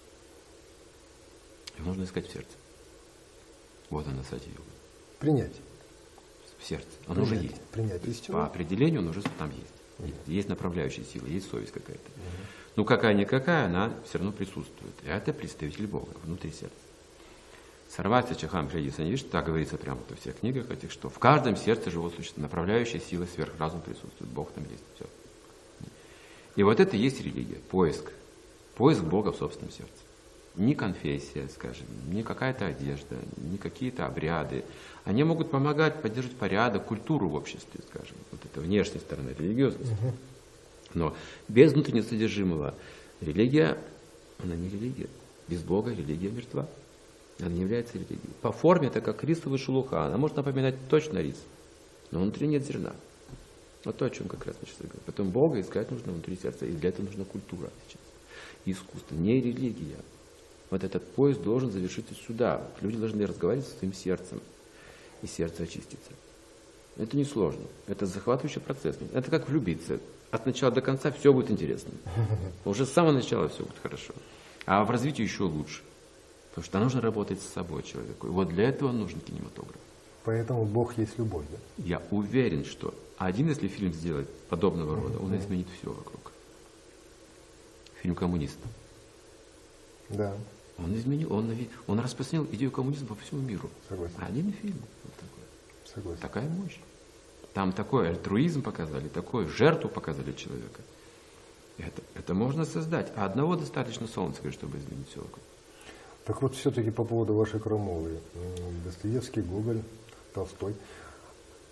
Его нужно искать в сердце. Вот она, сати-йога. Принять. В сердце. Он уже есть. Принять истину. По определению он уже там есть. Угу. Есть направляющая сила, есть совесть какая-то. Угу. Ну какая-никакая, она все равно присутствует. И это представитель Бога внутри сердца. Сарвати Чахам Шадиса, не видишь, так говорится прямо во всех книгах этих, что в каждом сердце живого существа направляющая сила сверхразум присутствует. Бог там есть. Все. И вот это и есть религия. Поиск. Поиск Бога в собственном сердце. Не конфессия, скажем, не какая-то одежда, не какие-то обряды. Они могут помогать поддерживать порядок, культуру в обществе, скажем. Вот это внешняя сторона религиозности. Угу. Но без внутреннего содержимого религия, она не религия. Без Бога религия мертва. Она не является религией. По форме это как рисовая шелуха. Она может напоминать точно рис, но внутри нет зерна. Вот то, о чем как раз мы сейчас говорим. Потом Бога искать нужно внутри сердца, и для этого нужна культура сейчас. Искусство, не религия. Вот этот поиск должен завершиться сюда. Люди должны разговаривать со своим сердцем, и сердце очистится. Это не сложно. Это захватывающий процесс. Это как влюбиться. От начала до конца все будет интересно. Уже с самого начала все будет хорошо. А в развитии еще лучше. Потому что нужно работать с собой человеку. И вот для этого нужен кинематограф. Поэтому Бог есть любовь, да? Я уверен, что один, если фильм сделать подобного рода, он изменит все вокруг. Фильм «Коммунист». Да. Он изменил, он, он распространил идею коммунизма по всему миру. Согласен. Один фильм. Вот такой. Согласен. Такая мощь. Там такой альтруизм показали, такую жертву показали человека. Это, это можно создать. А одного достаточно солнца, чтобы изменить все вокруг. Так вот, все-таки по поводу вашей крамолы. Достоевский, Гоголь, Толстой.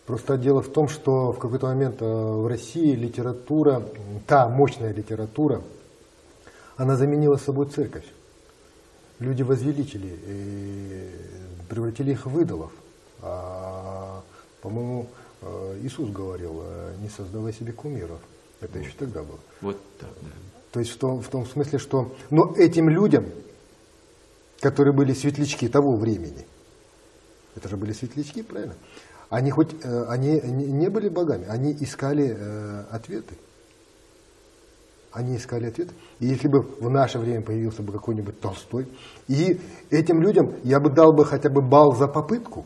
Просто дело в том, что в какой-то момент в России литература, та мощная литература, она заменила собой церковь. Люди возвеличили, превратили их в идолов. А, по-моему, Иисус говорил: не создавай себе кумиров. Это вот. Еще тогда было. Вот так, да. То есть в том, в том смысле, что но этим людям, которые были светлячки того времени, это же были светлячки, правильно? Они хоть они не были богами, они искали э, ответы. Они искали ответы. И если бы в наше время появился бы какой-нибудь Толстой, и этим людям я бы дал бы хотя бы балл за попытку.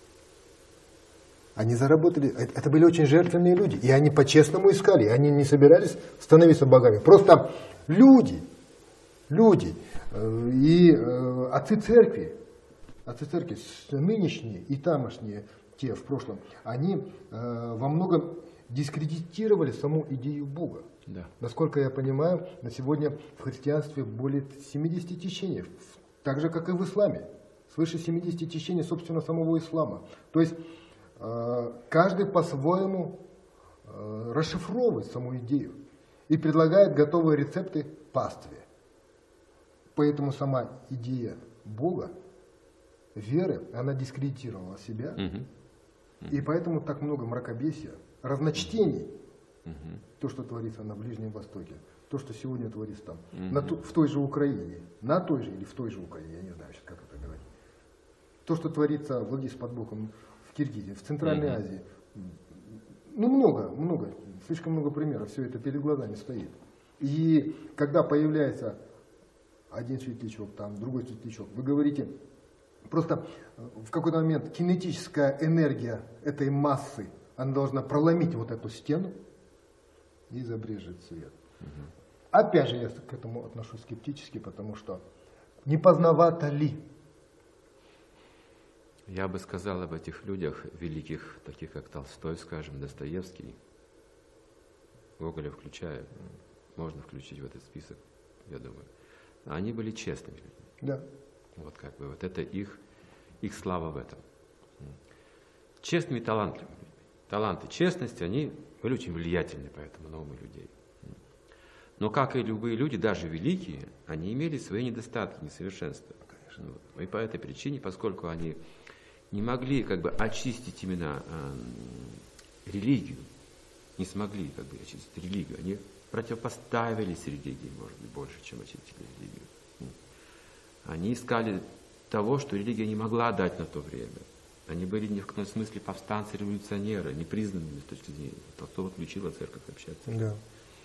Они заработали, это были очень жертвенные люди, и они по-честному искали, они не собирались становиться богами. Просто люди, люди и отцы церкви, отцы церкви, нынешние и тамошние, те в прошлом, они во многом дискредитировали саму идею Бога. Да. Насколько я понимаю, на сегодня в христианстве более семидесяти течений, так же как и в исламе, свыше семидесяти течений, собственно, самого ислама. То есть каждый по-своему расшифровывает саму идею и предлагает готовые рецепты пастве. Поэтому сама идея Бога, веры, она дискредитировала себя. Угу. Угу. И поэтому так много мракобесия, разночтений. Угу. То, что творится на Ближнем Востоке, то, что сегодня творится там, угу. на ту, в той же Украине, на той же или в той же Украине, я не знаю, как это говорить. То, что творится в Владимире под Боком, в Киргизии, в Центральной mm-hmm. Азии. Ну, много, много, слишком много примеров, все это перед глазами стоит. И когда появляется один светлячок, там, другой светлячок, вы говорите, просто в какой-то момент кинетическая энергия этой массы, она должна проломить вот эту стену и забрежет свет. Mm-hmm. Опять же, я к этому отношусь скептически, потому что не поздновато ли? Я бы сказал об этих людях, великих, таких как Толстой, скажем, Достоевский, Гоголя включая, можно включить в этот список, я думаю. Они были честными людьми. Да. Вот как бы, вот это их, их слава в этом. Честными и талантливыми людьми. Таланты честности, они были очень влиятельны, поэтому на умы людей. Но, как и любые люди, даже великие, они имели свои недостатки, несовершенства. Конечно. И по этой причине, поскольку они не могли как бы очистить именно э, религию, не смогли как бы очистить религию, они противопоставились религии, может быть, больше, чем очистили религию. Они искали того, что религия не могла дать на то время. Они были ни в каком смысле повстанцы, революционеры, непризнанными с точки зрения. Толстого включила церковь общаться. Да.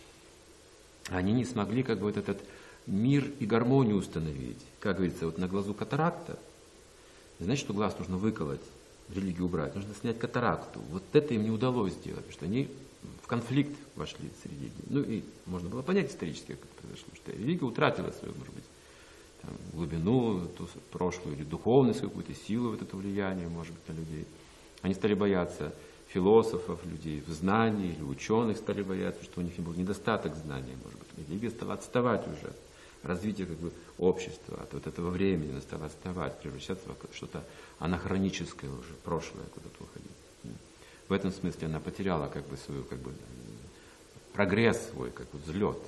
Они не смогли как бы вот этот мир и гармонию установить. Как говорится, вот на глазу катаракта, не значит, что глаз нужно выколоть, религию убрать, нужно снять катаракту. Вот это им не удалось сделать, потому что они в конфликт вошли с религией. Ну и можно было понять исторически, как это произошло, что религия утратила свою, может быть, там, глубину, ту прошлую, или духовность, какую-то силу, вот это влияние, может быть, на людей. Они стали бояться философов, людей в знании, или ученых стали бояться, что у них был недостаток знания, может быть. Религия стала отставать уже. Развитие как бы общества от вот этого времени она стала отставать, превращаться в что-то анахроническое уже, прошлое куда-то уходить. В этом смысле она потеряла как бы свою как бы прогресс свой, как бы взлет.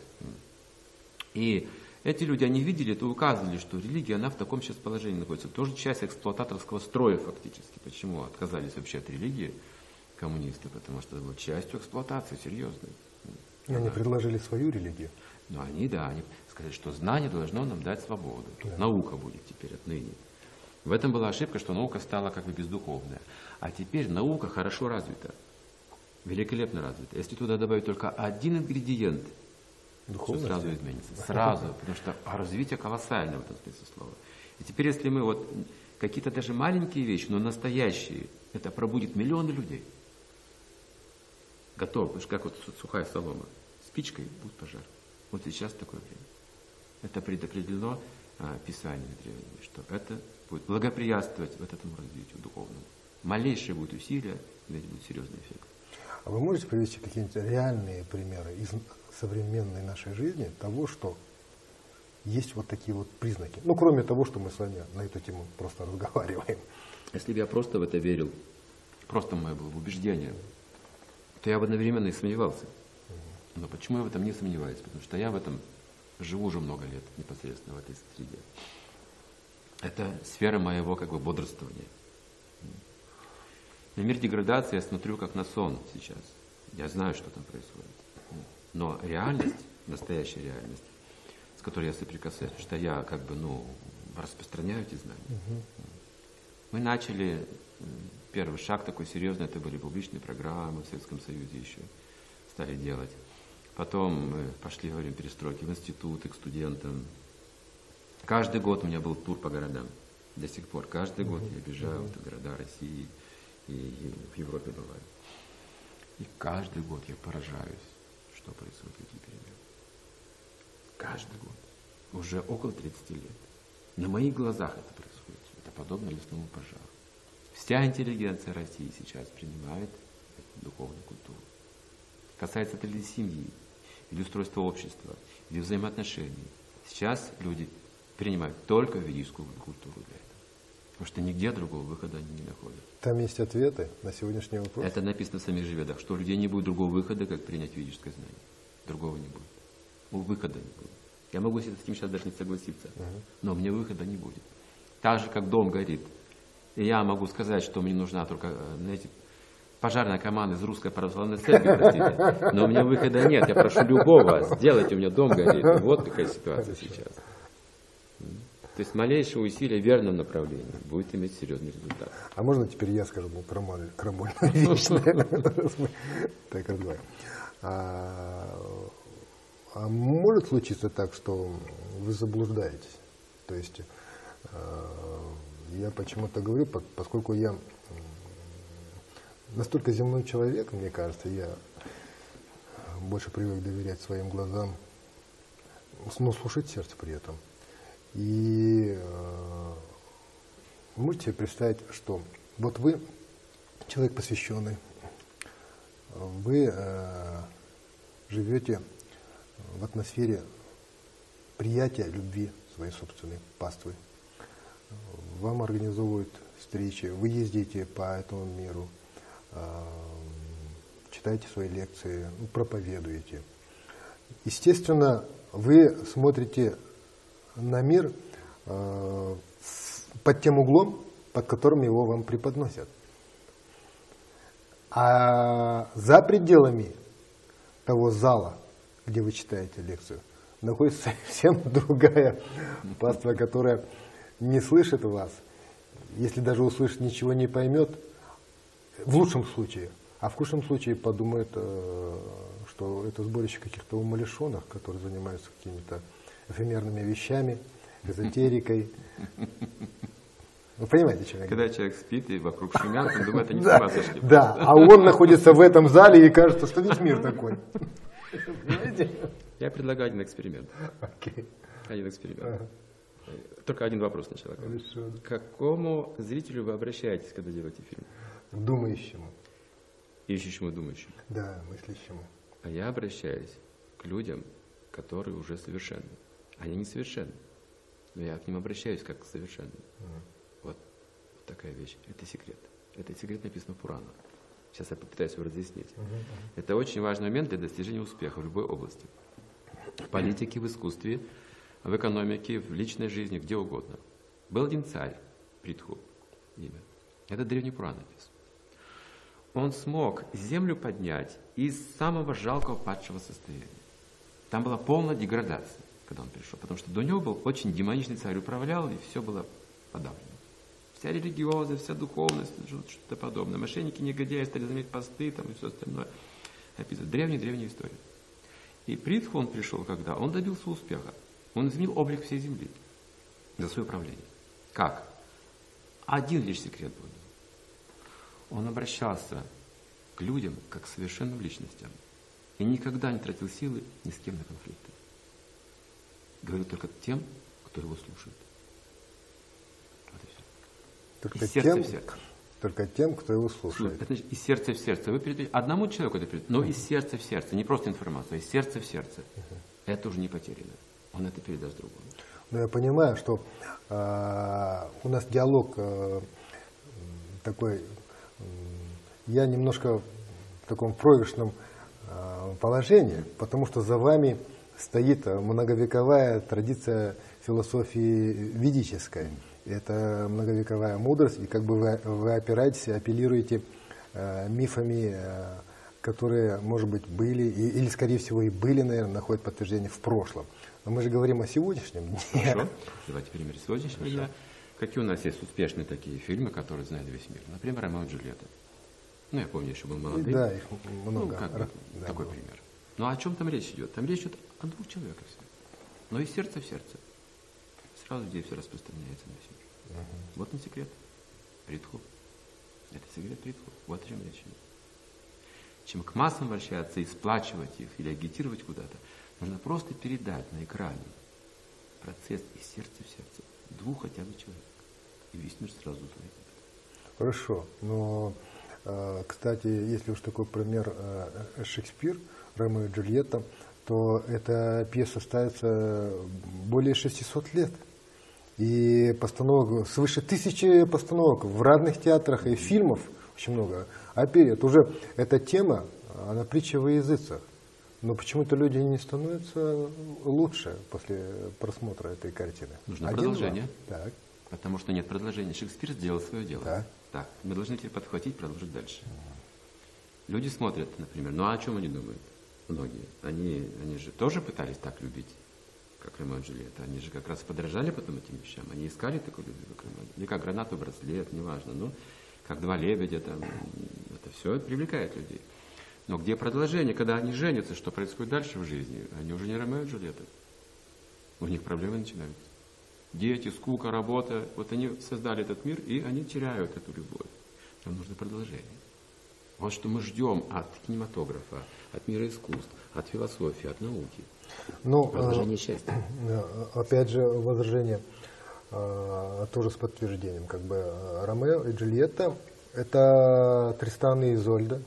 И эти люди, они видели это, указывали, что религия, она в таком сейчас положении находится. Тоже часть эксплуататорского строя фактически. Почему отказались вообще от религии коммунисты? Потому что это была частью эксплуатации серьезной. Но они предложили свою религию. Но они, да, они сказали, что знание должно нам дать свободу. Да. Наука будет теперь отныне. В этом была ошибка, что наука стала как бы бездуховная. А теперь наука хорошо развита, великолепно развита. Если туда добавить только один ингредиент, все сразу изменится. Сразу, потому что развитие колоссальное в этом смысле слова. И теперь, если мы вот какие-то даже маленькие вещи, но настоящие, это пробудит миллионы людей. Готово, потому что как вот сухая солома. Спичкой будет пожар. Вот сейчас такое время. Это предопределено а, Писаниями древними, что это будет благоприятствовать вот этому развитию духовному. Малейшее будет усилие, иметь будет серьезный эффект. А вы можете привести какие-нибудь реальные примеры из современной нашей жизни того, что есть вот такие вот признаки? Ну, кроме того, что мы с вами на эту тему просто разговариваем. Если бы я просто в это верил, просто мое было убеждение, то я бы одновременно и сомневался. Но почему я в этом не сомневаюсь? Потому что я в этом живу уже много лет непосредственно в этой среде. Это сфера моего как бы бодрствования. На мир деградации я смотрю как на сон сейчас. Я знаю, что там происходит. Но реальность, настоящая реальность, с которой я соприкасаюсь, что я как бы, ну, распространяю эти знания. Угу. Мы начали, первый шаг такой серьезный, это были публичные программы в Советском Союзе еще стали делать. Потом мы пошли, говорим, перестройки в институты, к студентам. Каждый год у меня был тур по городам. До сих пор. Каждый год я бежал в города России и в Европе бываю. И каждый год я поражаюсь, что происходит, какие перемены. Каждый год. Уже около тридцати лет. На моих глазах это происходит. Это подобно лесному пожару. Вся интеллигенция России сейчас принимает духовную культуру. Касается это ли семьи, или устройства общества, или взаимоотношений. Сейчас люди принимают только ведическую культуру для этого. Потому что нигде другого выхода они не находят. Там есть ответы на сегодняшний вопрос? Это написано в самих же ведах, что у людей не будет другого выхода, как принять ведическое знание. Другого не будет. Ну, выхода не будет. Я могу с этим сейчас даже не согласиться, uh-huh. но мне выхода не будет. Так же, как дом горит. И я могу сказать, что мне нужна только, знаете, пожарная команда из Русской Православной Церкви, простите. Но у меня выхода нет. Я прошу любого, сделайте, у меня дом горит. И вот какая ситуация сейчас. То есть малейшее усилие в верном направлении будет иметь серьезный результат. А можно теперь я скажу крамольную вещь? Так, разговариваем. А может случиться так, что вы заблуждаетесь? То есть я почему-то говорю, поскольку я настолько земной человек, мне кажется, я больше привык доверять своим глазам, но слушать сердце при этом. И э, можете себе представить, что вот вы человек посвященный, вы э, живете в атмосфере приятия, любви своей собственной паствы. Вам организовывают встречи, вы ездите по этому миру, э, читаете свои лекции, ну, проповедуете. Естественно, вы смотрите на мир э, под тем углом, под которым его вам преподносят. А за пределами того зала, где вы читаете лекцию, находится совсем другая паства, которая не слышит вас, если даже услышит, ничего не поймет, в лучшем случае, а в худшем случае подумает, э, что это сборище каких-то умалишенных, которые занимаются какими-то эфемерными вещами, эзотерикой. Вы понимаете, что я говорю? Когда человек спит и вокруг шумят, он думает, они с ума сошли. Да, а он находится в этом зале и кажется, что весь мир такой. Я предлагаю один эксперимент. Один эксперимент. Только один вопрос сначала. К какому зрителю вы обращаетесь, когда делаете фильм? К думающему. Ищущему, думающему. Да, мыслящему. А я обращаюсь к людям, которые уже совершенны. Они несовершенны, но я к ним обращаюсь как к совершенным. Mm. Вот, вот такая вещь. Это секрет. Этот секрет написан в Пуранах. Сейчас я попытаюсь его разъяснить. Mm-hmm. Это очень важный момент для достижения успеха в любой области. В политике, в искусстве, в экономике, в личной жизни, где угодно. Был один царь, Притху, имя. Это древний Пуран написан. Он смог землю поднять из самого жалкого падшего состояния. Там была полная деградация, когда он пришел, потому что до него был очень демоничный царь, управлял, и все было подавлено. Вся религиозность, вся духовность, что-то подобное. Мошенники, негодяи стали заменять посты там, и все остальное. Древняя-древняя история. И Притху он пришел когда? Он добился успеха. Он изменил облик всей земли за свое правление. Как? Один лишь секрет был. Он обращался к людям, как к совершенным личностям. И никогда не тратил силы ни с кем на конфликты. Говорил только тем, кто его слушает. Вот и все. Только из сердца тем, в сердце. Только тем, кто его слушает. Это значит, из сердца в сердце. Вы передаете одному человеку это передаете, но из сердца в сердце. Не просто информацию, а из сердца в сердце. Uh-huh. Это уже не потеряно. Он это передаст другому. Но я понимаю, что э, у нас диалог э, такой э, я немножко в таком проигрышном э, положении, потому что за вами стоит многовековая традиция философии ведической. Это многовековая мудрость, и как бы вы, вы опираетесь, апеллируете э, мифами, э, которые, может быть, были, и, или, скорее всего, и были, наверное, находят подтверждение в прошлом. Но мы же говорим о сегодняшнем дне. Хорошо, давайте пример сегодняшнего дня. Какие у нас есть успешные такие фильмы, которые знает весь мир? Например, «Ромео и Джульетта». Ну, я помню, еще был молодым. Да, их много. Ну, как бы, да, такой много. пример. Ну, о чем там речь идет? Там речь идет о двух человеках. Но из сердца в сердце. Сразу здесь все распространяется на весь мир. Uh-huh. Вот он секрет. Притху. Это секрет Притху. Вот о чем речь идет. Чем к массам обращаться и сплачивать их, или агитировать куда-то, нужно просто передать на экране процесс из сердца в сердце двух хотя бы человек. И весь мир сразу узнает. Хорошо. Но, кстати, если уж такой пример Шекспир, «Ромео и Джульетта», то эта пьеса ставится более шестисот лет. И постановок, свыше тысячи постановок в разных театрах и фильмов очень много. Опять, уже эта тема, она притча во языцах. Но почему-то люди не становятся лучше после просмотра этой картины. Нужно Один, продолжение. Так. Потому что нет продолжения. Шекспир сделал свое дело. Так. Так, мы должны теперь подхватить, продолжить дальше. Люди смотрят, например, ну а о чем они думают? Многие. Они, они же тоже пытались так любить, как Ромео и Джульетта. Они же как раз подражали потом этим вещам. Они искали такой любви, как Ромео. Или как гранату, браслет, неважно. Ну, как два лебедя, там, это все привлекает людей. Но где продолжение, когда они женятся, что происходит дальше в жизни? Они уже не Ромео и Джульетта. У них проблемы начинаются. Дети, скука, работа. Вот они создали этот мир, и они теряют эту любовь. Нам нужно продолжение. Вот что мы ждем от кинематографа, от мира искусств, от философии, от науки. Ну, продолжение счастья. Опять же, возражение тоже с подтверждением. Как бы Ромео и Джульетта — это Тристан и Изольда,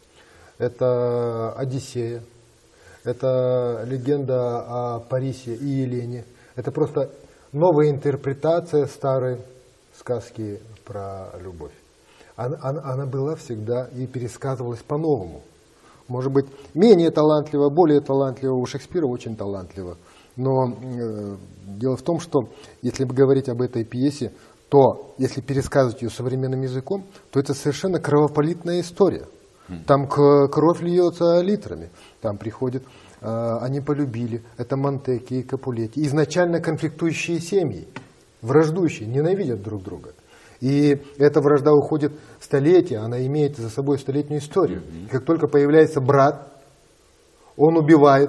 это Одиссея, это легенда о Парисе и Елене. Это просто новая интерпретация старой сказки про любовь. Она, она, она была всегда и пересказывалась по-новому. Может быть, менее талантливо, более талантливо, у Шекспира очень талантливо. Но э, дело в том, что если говорить об этой пьесе, то если пересказывать ее современным языком, то это совершенно кровопролитная история. Там кровь льется литрами. Там приходят, э, они полюбили, это Монтеки и Капулетти. Изначально конфликтующие семьи, враждующие, ненавидят друг друга. И эта вражда уходит столетия, она имеет за собой столетнюю историю. И как только появляется брат, он убивает,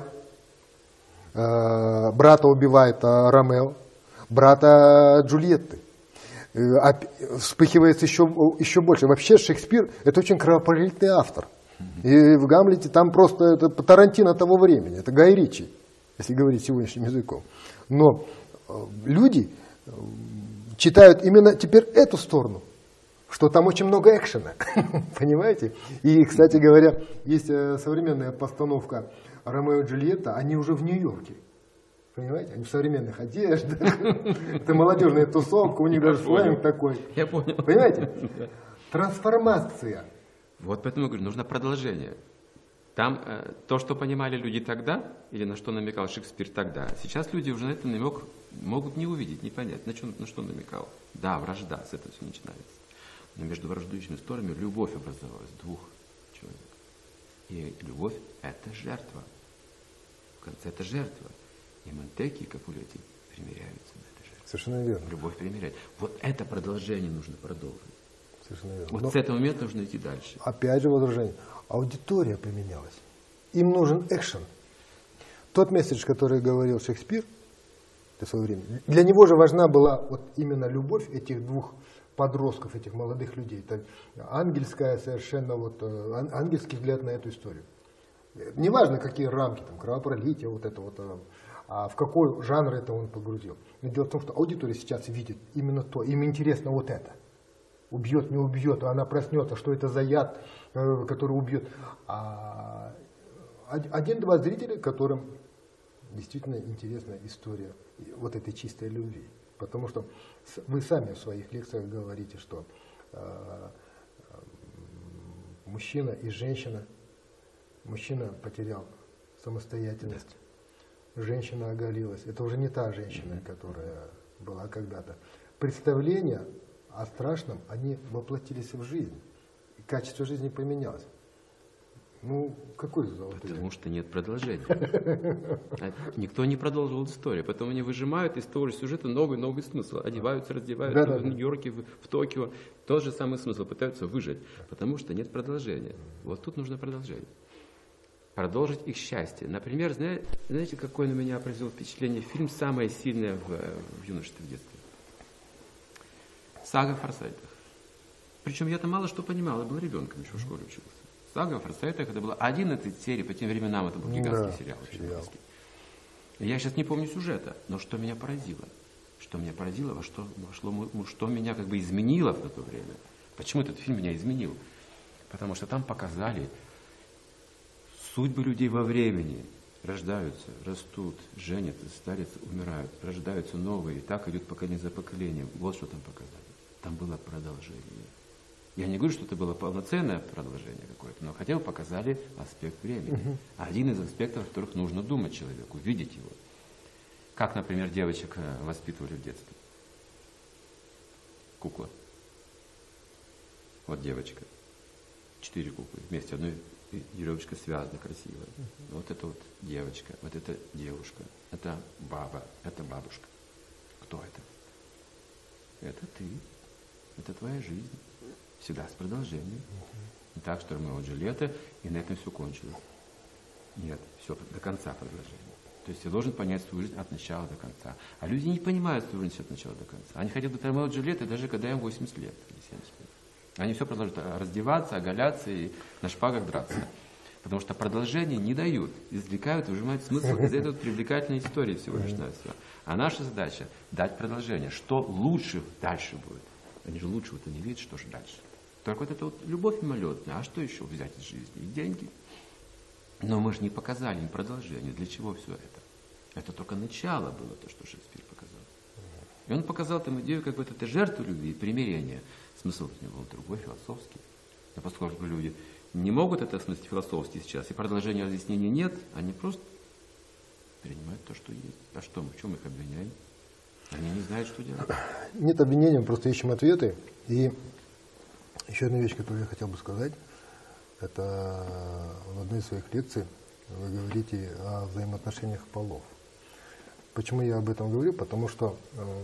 э, брата убивает э, Ромео, брата Джульетты. Э, вспыхивается еще, еще больше. Вообще Шекспир — это очень кровопролитный автор. И в Гамлете там просто это Тарантино того времени, это Гай Ричи, если говорить сегодняшним языком. Но э, люди читают именно теперь эту сторону, что там очень много экшена, понимаете? И, кстати говоря, есть современная постановка «Ромео и Джульетта», они уже в Нью-Йорке, понимаете? Они в современных одеждах, это молодежная тусовка, у них даже сленг такой. Я понял. Понимаете? Трансформация. Вот поэтому я говорю, нужно продолжение. Там э, то, что понимали люди тогда, или на что намекал Шекспир тогда, сейчас люди уже на этот намек могут не увидеть, не понять, на, чем, на что намекал. Да, вражда, с этого все начинается. Но между враждующими сторонами любовь образовалась двух человек. И любовь — это жертва. В конце это жертва. И Монтеки, и Капулетти примиряются на этой жертве. Совершенно верно. Любовь примиряет. Вот это продолжение нужно продолжить. Совершенно верно. Вот Но с этого момента нужно идти дальше. Опять же возражение. Аудитория поменялась. Им нужен экшен. Тот месседж, который говорил Шекспир в свое время, для него же важна была вот именно любовь этих двух подростков, этих молодых людей. Это ангельская совершенно вот, ангельский взгляд на эту историю. Неважно, какие рамки, там, кровопролитие, вот это вот, а в какой жанр это он погрузил. Но дело в том, что аудитория сейчас видит именно то, им интересно вот это. Убьет, не убьет, она проснется, что это за яд, который убьет. А один-два зрителя, которым действительно интересна история вот этой чистой любви. Потому что вы сами в своих лекциях говорите, что мужчина и женщина. Мужчина потерял самостоятельность, женщина оголилась. Это уже не та женщина, которая была когда-то. Представления о страшном, они воплотились в жизнь. И качество жизни поменялось. Ну, какой золотой? Потому что нет продолжения. Никто не продолжил историю. Потом они выжимают из того же сюжета новый-новый смысл. Одеваются, раздеваются да, в да, Нью-Йорке, в, в Токио. Тот же самый смысл. Пытаются выжить. Потому что нет продолжения. Вот тут нужно продолжение. Продолжить их счастье. Например, знаете, знаете, какое на меня произвел впечатление фильм «Самое сильное в, в юношестве, в детстве»? «Сага о Форсайтах». Причем я-то мало что понимал. Я был ребенком, еще в школе учился. «Сага о Форсайтах» это было одиннадцать серий, по тем временам это был гигантский да, сериал. сериал. Я сейчас не помню сюжета, но что меня поразило? Что меня поразило, во что вошло, что меня как бы изменило в то время. Почему этот фильм меня изменил? Потому что там показали судьбы людей во времени. Рождаются, растут, женятся, старятся, умирают. Рождаются новые, и так идет поколение за поколением. Вот что там показали. Там было продолжение. Я не говорю, что это было полноценное продолжение какое-то, но хотя бы показали аспект времени. Uh-huh. Один из аспектов, о которых нужно думать человеку, видеть его. Как, например, девочек воспитывали в детстве. Кукла. Вот девочка. Четыре куклы вместе. Одной веревочка связана красиво. Uh-huh. Вот это вот девочка, вот это девушка, это баба, это бабушка. Кто это? Это ты. Это твоя жизнь. Всегда с продолжением. Uh-huh. Не так, что Ромео и Джульетта, и на этом все кончилось. Нет, все до конца продолжение. То есть я должен понять свою жизнь от начала до конца. А люди не понимают свою жизнь от начала до конца. Они хотят быть Ромео и Джульеттой, даже когда им восемьдесят лет или семьдесят лет. Они все продолжают раздеваться, оголяться и на шпагах драться. Потому что продолжение не дают. Извлекают и выжимают смысл из этой привлекательной истории всего лишь навсего. А наша задача дать продолжение. Что лучше дальше будет. Они же лучше вот не видят, что же дальше. Только вот это вот любовь мимолетная. А что еще взять из жизни? И деньги. Но мы же не показали им продолжение. Для чего все это? Это только начало было, то, что Шекспир показал. И он показал там идею как бы это жертвы любви и примирения. Смысл у него был другой, философский. Но поскольку люди не могут это осмыслить философски сейчас, и продолжения разъяснения нет, они просто принимают то, что есть. А что мы, в чем их обвиняем? Они не знают, что делать. Нет обвинения, мы просто ищем ответы. И еще одна вещь, которую я хотел бы сказать, это в одной из своих лекций вы говорите о взаимоотношениях полов. Почему я об этом говорю? Потому что э,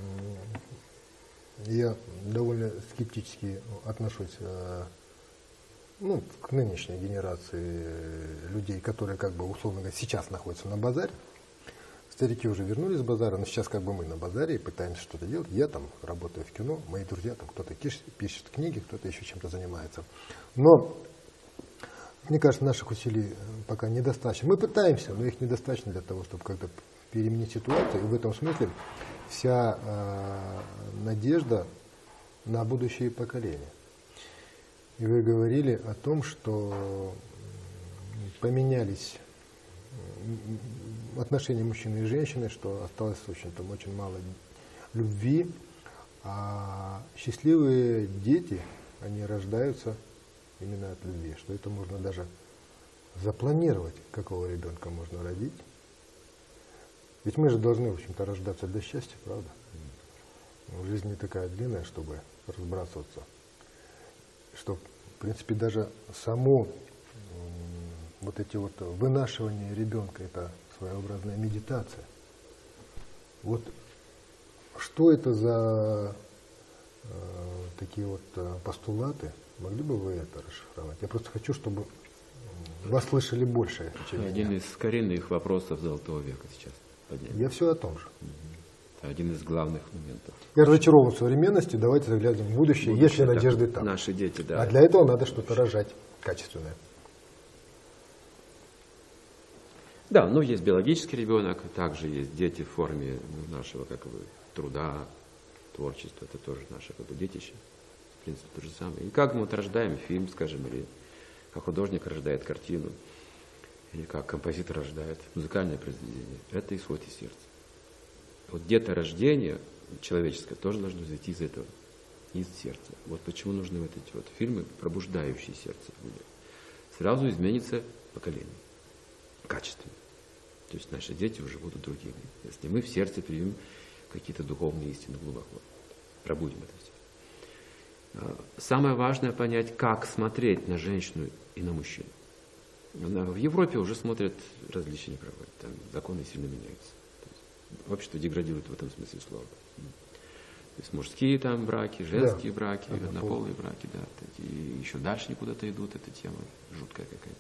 я довольно скептически отношусь э, ну, к нынешней генерации людей, которые, как бы, условно говоря, сейчас находятся на базаре. Старики уже вернулись с базара, но сейчас как бы мы на базаре и пытаемся что-то делать. Я там работаю в кино, мои друзья там кто-то пишет, пишет книги, кто-то еще чем-то занимается. Но мне кажется, наших усилий пока недостаточно. Мы пытаемся, но их недостаточно для того, чтобы как-то переменить ситуацию. И в этом смысле вся э, надежда на будущие поколения. И вы говорили о том, что поменялись отношения мужчины и женщины, что осталось, в общем-то, очень мало любви. А счастливые дети, они рождаются именно от любви, что это можно даже запланировать, какого ребенка можно родить. Ведь мы же должны, в общем-то, рождаться для счастья, правда? Жизнь не такая длинная, чтобы разбрасываться. Что, в принципе, даже само вот эти вот вынашивания ребенка, это своеобразная медитация. Вот что это за э, такие вот постулаты? Могли бы вы это расшифровать? Я просто хочу, чтобы вас слышали больше, чем Один меня. из коренных вопросов Золотого века сейчас. Я все о том же. Это один из главных моментов. Я разочарован в современности, давайте заглянем в будущее, будущее если надежды там. Наши дети, да. А для этого надо что-то рожать качественное. Да, ну есть биологический ребенок, также есть дети в форме нашего как бы, труда, творчества. Это тоже наше как бы, детище. В принципе, то же самое. И как мы вот рождаем фильм, скажем, или как художник рождает картину, или как композитор рождает музыкальное произведение. Это исход из сердца. Вот деторождение человеческое тоже должно взойти из этого, из сердца. Вот почему нужны вот эти вот фильмы, пробуждающие сердце в людях. сразу изменится поколение. Качественно. То есть наши дети уже будут другими. Если мы в сердце примем какие-то духовные истины глубоко. Пробудем это все. Самое важное понять, как смотреть на женщину и на мужчину. В Европе уже смотрят, различия не проводят. Там законы сильно меняются. То есть общество деградирует в этом смысле слова. То есть мужские там браки, женские да. браки, однополые браки, да. И еще дальше куда-то идут, эта тема жуткая какая-то.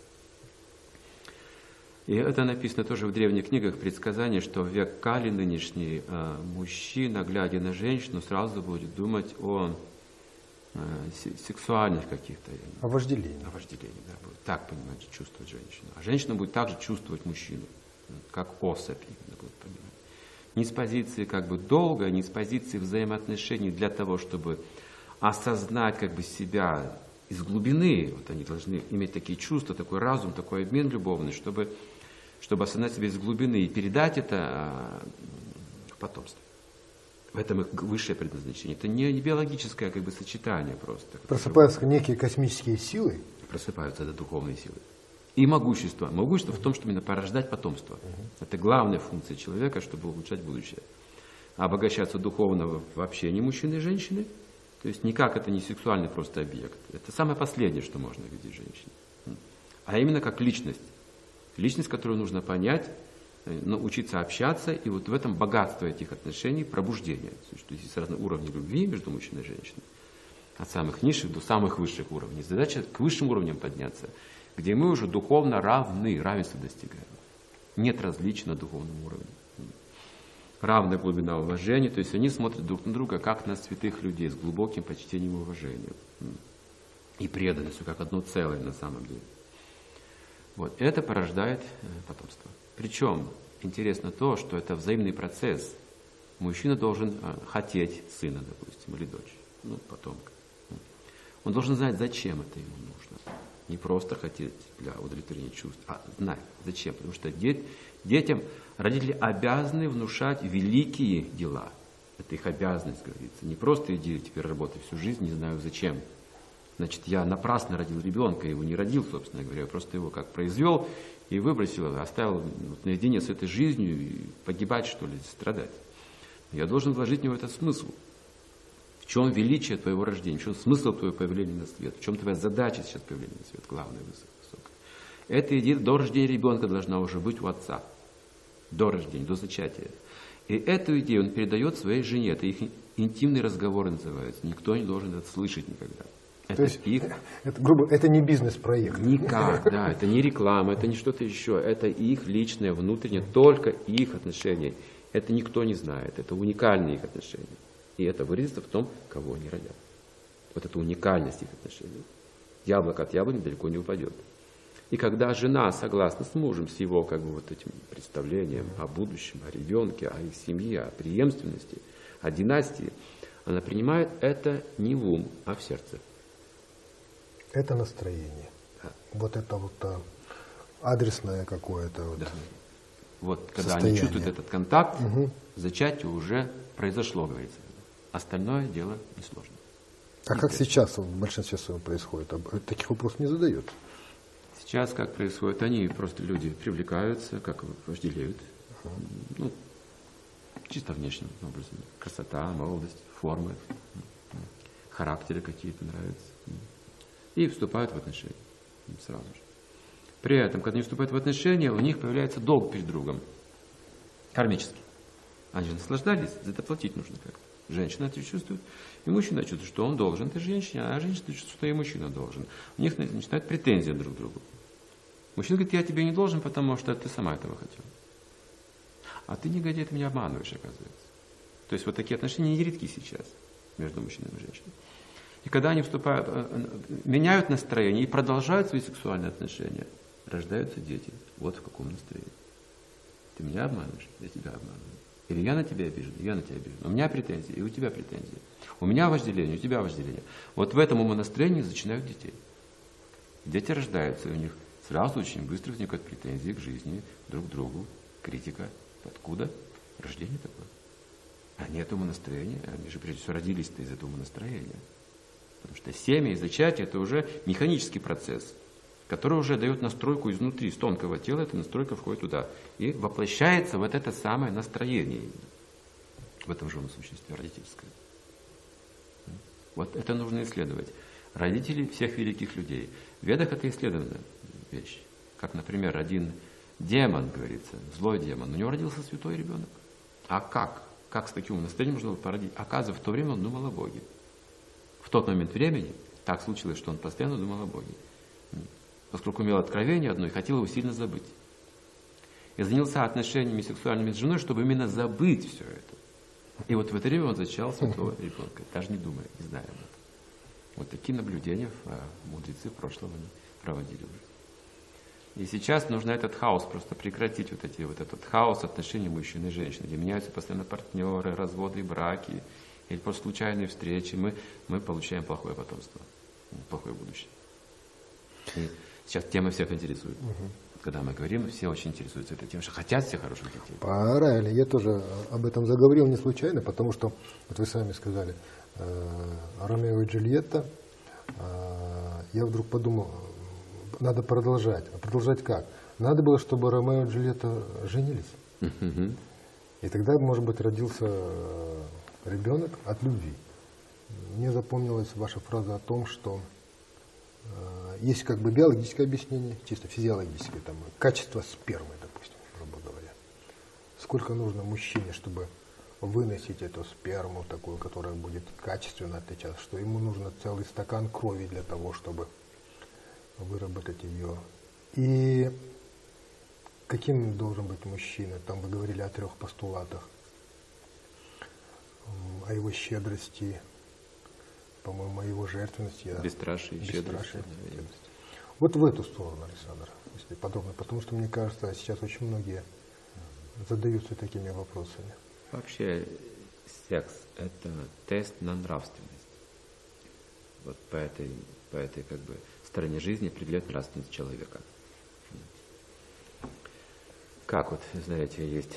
И это написано тоже в древних книгах, предсказание, что в век Кали нынешний э, мужчина, глядя на женщину, сразу будет думать о э, сексуальных каких-то... О вожделении. О вожделении, да. Будет так понимать, чувствовать женщину. А женщина будет также чувствовать мужчину, как особь именно будет понимать. Не с позиции как бы долга, не с позиции взаимоотношений для того, чтобы осознать как бы себя из глубины. Вот они должны иметь такие чувства, такой разум, такой обмен любовный, чтобы, чтобы осознать себя из глубины и передать это в потомство. В этом их высшее предназначение. Это не биологическое как бы сочетание просто. Просыпаются некие космические силы. Просыпаются, это духовные силы. И могущество. Могущество в том, чтобы именно порождать потомство. Uh-huh. Это главная функция человека, чтобы улучшать будущее. Обогащаться духовно в общении мужчины и женщины. То есть никак это не сексуальный просто объект. Это самое последнее, что можно видеть в женщине. А именно как личность. Личность, которую нужно понять, научиться общаться. И вот в этом богатство этих отношений, пробуждение. То есть есть разные уровни любви между мужчиной и женщиной. От самых низших до самых высших уровней. Задача к высшим уровням подняться, где мы уже духовно равны, равенство достигаем. Нет различий на духовном уровне. Равная глубина уважения, то есть они смотрят друг на друга, как на святых людей, с глубоким почтением и уважением. И преданностью, как одно целое на самом деле. Вот. Это порождает потомство. Причем интересно то, что это взаимный процесс. Мужчина должен хотеть сына, допустим, или дочь, ну, потомка. Он должен знать, зачем это ему нужно. Не просто хотеть для удовлетворения чувств, а знать, зачем. Потому что дет, детям родители обязаны внушать великие дела. Это их обязанность, говорится. Не просто иди теперь работай всю жизнь, не знаю зачем. Значит, я напрасно родил ребенка, его не родил, собственно говоря, я просто его как произвел и выбросил, оставил вот наедине с этой жизнью и погибать, что ли, страдать. Я должен вложить в него этот смысл. В чем величие твоего рождения, в чем смысл твоего появления на свет, в чем твоя задача сейчас появления на свет, главная, высокая. Эта идея до рождения ребенка должна уже быть у отца. До рождения, до зачатия. И эту идею он передает своей жене. Это их интимные разговоры называются. Никто не должен это слышать никогда. Это То есть, их... это, грубо, это не бизнес-проект. Никак, да. Это не реклама, это не что-то еще. Это их личное, внутреннее, только их отношения. Это никто не знает. Это уникальные их отношения. И это выразится в том, кого они родят. Вот это уникальность их отношений. Яблоко от яблони далеко не упадет. И когда жена согласна с мужем, с его как бы вот этим представлением о будущем, о ребенке, о их семье, о преемственности, о династии, она принимает это не в ум, а в сердце. Это настроение. Да. Вот это вот а, адресное какое-то вот, да. Вот когда состояние. Они чувствуют этот контакт, угу. зачатие уже произошло, говорится. Остальное дело несложно. А как сейчас в большинстве своем происходит? Таких вопросов не задают. Сейчас как происходит? Они просто, люди привлекаются, как вожделеют. Uh-huh. Ну, чисто внешним образом. Красота, молодость, формы, характеры какие-то нравятся. И вступают в отношения сразу же. При этом, когда они вступают в отношения, у них появляется долг перед другом. Кармический. Они же наслаждались, за это платить нужно как-то. Женщина это чувствует, и мужчина чувствует, что он должен этой женщине, а женщина чувствует, что и мужчина должен. У них начинают претензии друг к другу. Мужчина говорит, я тебе не должен, потому что ты сама этого хотела. А ты, негодяй, ты меня обманываешь, оказывается. То есть вот такие отношения нередки сейчас между мужчиной и женщиной. И когда они вступают, меняют настроение и продолжают свои сексуальные отношения, рождаются дети. Вот в каком настроении. Ты меня обманываешь, я тебя обманываю. Или я на тебя обижен, я на тебя обижен. У меня претензии, и у тебя претензии. У меня вожделение, у тебя вожделение. Вот в этом умонастроении зачинают детей. Дети рождаются, и у них сразу очень быстро возникают претензии к жизни, друг к другу, критика. Откуда? Рождение такое. А нет умонастроения, они же прежде всего родились-то из этого умонастроения. Потому что семя и зачатие – это уже механический процесс, который уже дает настройку изнутри, с тонкого тела, эта настройка входит туда и воплощается вот это самое настроение в этом живом существе родительское. Вот это нужно исследовать. Родители всех великих людей. В Ведах это исследованная вещь. Как, например, один демон, говорится, злой демон, у него родился святой ребенок. А как? Как с таким настроением можно было породить? Оказывается, в то время он думал о Боге. В тот момент времени так случилось, что он постоянно думал о Боге. Поскольку имел откровение одно и хотел его сильно забыть. И занялся отношениями сексуальными с женой, чтобы именно забыть все это. И вот в это время он зачал святого ребенка, даже не думая, не зная об этом. Вот такие наблюдения мудрецы прошлого проводили уже. И сейчас нужно этот хаос просто прекратить, вот, эти, вот этот хаос отношений мужчины и женщины, где меняются постоянно партнеры, разводы и браки, или просто случайные встречи. Мы, мы получаем плохое потомство, плохое будущее. И сейчас тема всех интересует. Угу. Когда мы говорим, все очень интересуются этой темой, что хотят все хороших детей. Правильно, я тоже об этом заговорил не случайно, потому что, вот вы сами сказали, э, Ромео и Джульетта, э, я вдруг подумал, надо продолжать. А продолжать как? Надо было, чтобы Ромео и Джульетта женились. Uh-huh. И тогда, может быть, родился ребенок от любви. Мне запомнилась ваша фраза о том, что есть как бы биологическое объяснение, чисто физиологическое, там, качество спермы, допустим, грубо говоря. Сколько нужно мужчине, чтобы выносить эту сперму, такую, которая будет качественно отличаться, что ему нужно целый стакан крови для того, чтобы выработать ее. И каким должен быть мужчина? Там вы говорили о трех постулатах, о его щедрости, по-моему, о его жертвенности. Бесстрашие, бесстрашие, щедрость. Вот в эту сторону, Александр, если подробно, потому что, мне кажется, сейчас очень многие задаются такими вопросами. Вообще, секс – это тест на нравственность. Вот по этой, по этой как бы стороне жизни определяет нравственность человека. Как вот, знаете, есть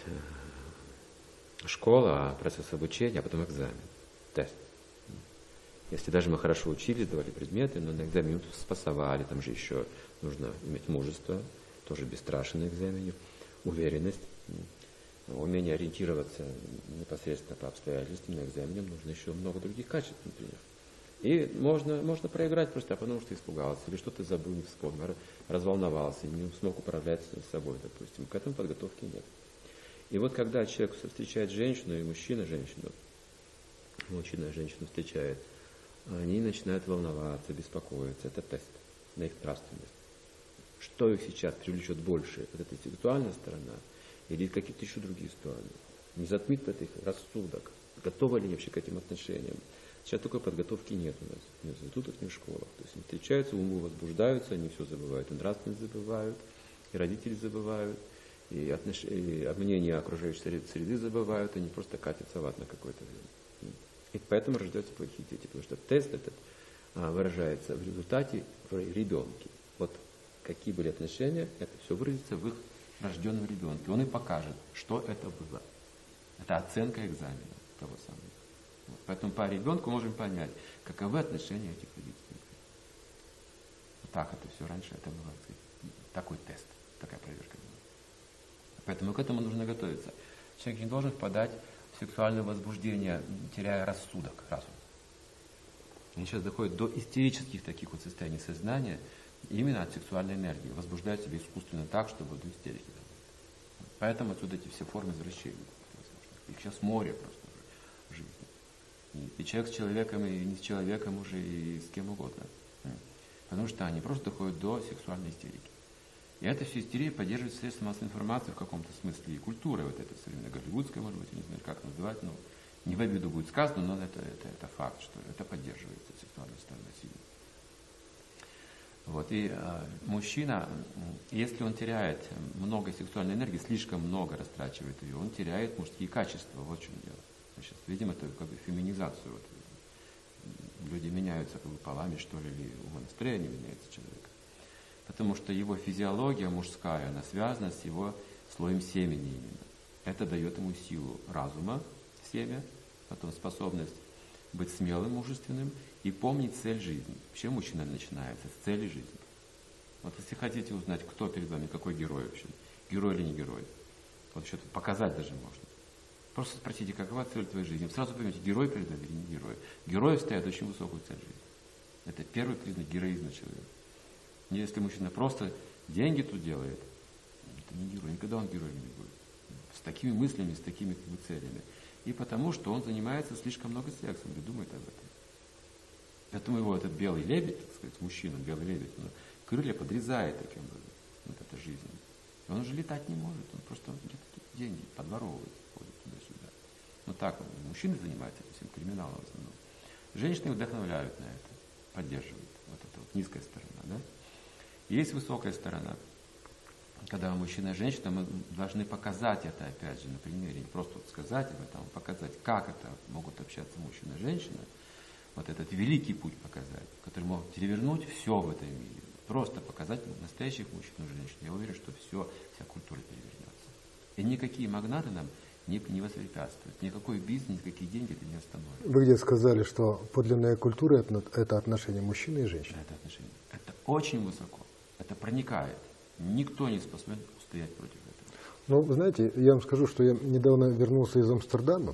школа, процесс обучения, а потом экзамен, тест. Если даже мы хорошо учились, давали предметы, но на экзамене спасовали, там же еще нужно иметь мужество, тоже бесстрашие на экзамене, уверенность, умение ориентироваться непосредственно по обстоятельствам на экзамене, нужно еще много других качеств, например. И можно, можно проиграть просто потому, что испугался, или что-то забыл, не вспомнил, разволновался, не смог управляться с собой, допустим. К этому подготовки нет. И вот когда человек встречает женщину, и мужчина женщину, мужчина женщину встречает, они начинают волноваться, беспокоиться. Это тест на их нравственность. Что их сейчас привлечет больше? Вот эта сексуальная сторона или какие-то еще другие стороны? Не затмит это их рассудок? Готовы ли они вообще к этим отношениям? Сейчас такой подготовки нет у нас ни в институтах, ни в школах. То есть они встречаются, умы возбуждаются, они все забывают. И нравственность забывают, и родители забывают, и, отнош... и мнение окружающей среды забывают, они просто катятся в ад на какое-то время. И поэтому рождаются плохие дети, потому что тест этот а, выражается в результате в ребенке. Вот какие были отношения, это все выразится в их рожденном ребенке. Он и покажет, что это было. Это оценка экзамена того самого. Вот. Поэтому по ребенку можем понять, каковы отношения этих родителей. Вот так это все раньше, это было такой тест, такая проверка была. Поэтому к этому нужно готовиться. Человек не должен впадать сексуальное возбуждение, теряя рассудок, разум. Они сейчас доходят до истерических таких вот состояний сознания именно от сексуальной энергии. Возбуждают себя искусственно так, чтобы до истерики. Поэтому отсюда эти все формы извращения. Их сейчас море просто в жизни. И человек с человеком, и не с человеком уже, и с кем угодно. Потому что они просто доходят до сексуальной истерики. И эта вся истерия поддерживает средства массовой информации в каком-то смысле и культуры, вот это современно голливудская, может быть, я не знаю, как называть, но не в обиду будет сказано, но это, это, это факт, что это поддерживается сексуальной стороной сильно. Вот, и э, мужчина, если он теряет много сексуальной энергии, слишком много растрачивает ее, он теряет мужские качества, вот в чем дело. Мы сейчас видим эту как бы феминизацию. Вот. Люди меняются как бы полами, что ли, или умонастроение меняется человека. Потому что его физиология мужская, она связана с его слоем семени именно. Это дает ему силу разума, семя, потом способность быть смелым, мужественным и помнить цель жизни. Вообще мужчина начинается с цели жизни. Вот если хотите узнать, кто перед вами, какой герой вообще, герой или не герой, вот что-то показать даже можно. Просто спросите, какова цель твоей жизни. Вы сразу поймете, герой перед вами или не герой. Герои ставят очень высокую цель жизни. Это первый признак героизма человека. Если мужчина просто деньги тут делает, это не герой, никогда он героем не будет. С такими мыслями, с такими как бы, целями. И потому, что он занимается слишком много сексом, и думает об этом. Поэтому его этот белый лебедь, так сказать, мужчина, белый лебедь, он крылья подрезает таким образом. Вот эта жизнь. Он уже летать не может, он просто где-то деньги подворовывает, ходит туда-сюда. Но так он, мужчины занимаются этим криминалом в основном. Женщины вдохновляют на это, поддерживают. Вот это вот низкая сторона, да? Есть высокая сторона. Когда мужчина и женщина, мы должны показать это, опять же, на примере, не просто вот сказать об этом, а показать, как это могут общаться мужчина и женщина. Вот этот великий путь показать, который может перевернуть все в этом мире. Просто показать настоящих мужчин и женщин. Я уверен, что все, вся культура перевернется. И никакие магнаты нам не, не воспрепятствуют. Никакой бизнес, никакие деньги это не остановят. Вы где сказали, что подлинная культура это, это отношение мужчины и женщины? Это отношение. Это очень высоко. Это проникает. Никто не способен устоять против этого. Ну, вы знаете, я вам скажу, что я недавно вернулся из Амстердама.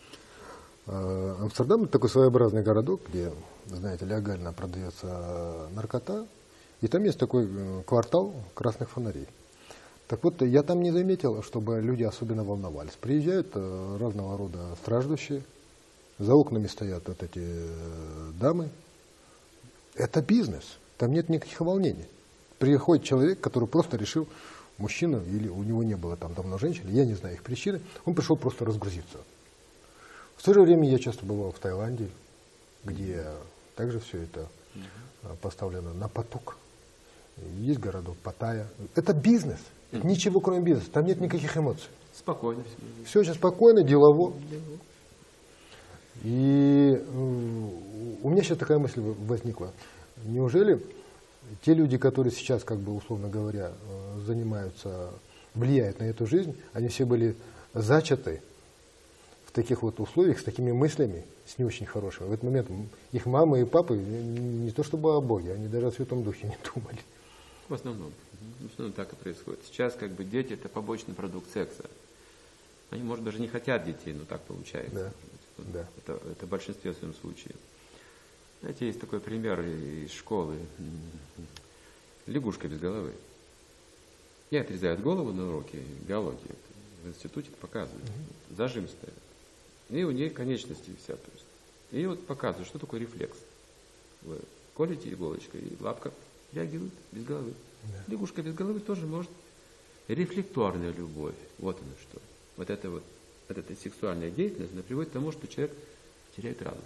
Амстердам – это такой своеобразный городок, где, знаете, легально продается наркота. И там есть такой квартал красных фонарей. Так вот, я там не заметил, чтобы люди особенно волновались. Приезжают разного рода страждущие, за окнами стоят вот эти дамы. Это бизнес, там нет никаких волнений. Приходит человек, который просто решил, мужчина, или у него не было там давно женщин, я не знаю их причины, он пришел просто разгрузиться. В то же время я часто бывал в Таиланде, где также все это поставлено на поток. Есть городок Паттайя. Это бизнес. Это ничего кроме бизнеса. Там нет никаких эмоций. Спокойно. Все очень спокойно, делово. И у меня сейчас такая мысль возникла. Неужели те люди, которые сейчас, как бы условно говоря, занимаются, влияют на эту жизнь, они все были зачаты в таких вот условиях, с такими мыслями, с не очень хорошими. В этот момент их мамы и папы не то чтобы о Боге, они даже о Святом Духе не думали. В основном. В основном так и происходит. Сейчас как бы дети это побочный продукт секса. Они, может, даже не хотят детей, но так получается. Да. Да. Это, это в большинстве своем случае. Знаете, есть такой пример из школы. Лягушка без головы. Я отрезают голову на уроке биологии. В институте показывают. Угу. Зажим стоит. И у нее конечности висят. То есть. И вот показывают, что такое рефлекс. Вы колите иголочкой, и лапка реагирует без головы. Да. Лягушка без головы тоже может. Рефлекторная любовь. Вот оно что. Вот это вот, вот эта сексуальная деятельность, она приводит к тому, что человек теряет разум.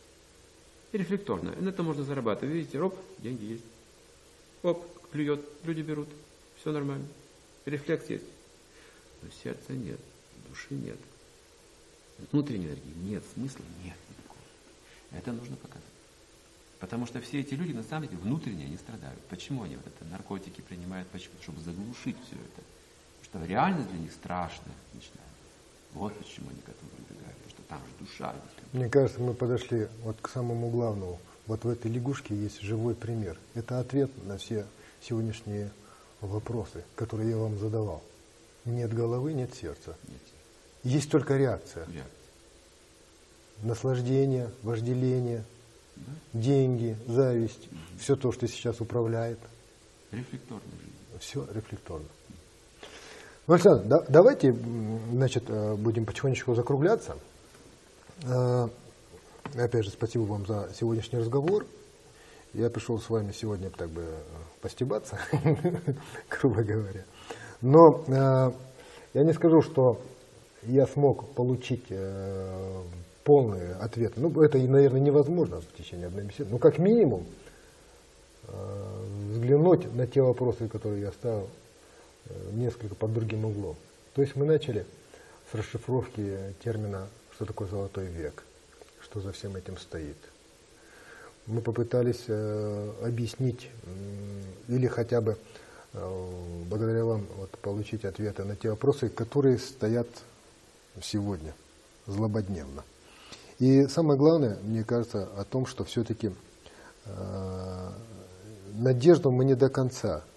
И рефлекторно. И на это можно зарабатывать. Видите, оп, деньги есть. Оп, клюет, люди берут. Все нормально. Рефлекс есть. Но сердца нет, души нет. Внутренней энергии нет, смысла нет никакого. Это нужно показать. Потому что все эти люди, на самом деле, внутренне не страдают. Почему они вот это наркотики принимают? Почему? Чтобы заглушить все это. Потому что реально для них страшно начинает. Вот почему они к этому прибегают. Потому что там же душа. Мне кажется, мы подошли вот к самому главному. Вот в этой лягушке есть живой пример. Это ответ на все сегодняшние вопросы, которые я вам задавал. Нет головы, нет сердца. Нет. Есть только реакция. Реакция. Наслаждение, вожделение, да? Деньги, зависть. Угу. Все то, что сейчас управляет. Рефлекторная жизнь. Все рефлекторно. Ну, Александр, да, давайте, значит, будем потихонечку закругляться. Опять же, спасибо вам за сегодняшний разговор. Я пришел с вами сегодня так бы постебаться, грубо говоря. Но э, я не скажу, что я смог получить э, полные ответы. Ну, это, наверное, невозможно в течение одной беседы. Но как минимум э, взглянуть на те вопросы, которые я ставил, э, несколько под другим углом. То есть мы начали с расшифровки термина, что такое золотой век, что за всем этим стоит. Мы попытались э, объяснить э, или хотя бы э, благодаря вам вот, получить ответы на те вопросы, которые стоят сегодня, злободневно. И самое главное, мне кажется, о том, что все-таки э, надежду мы не до конца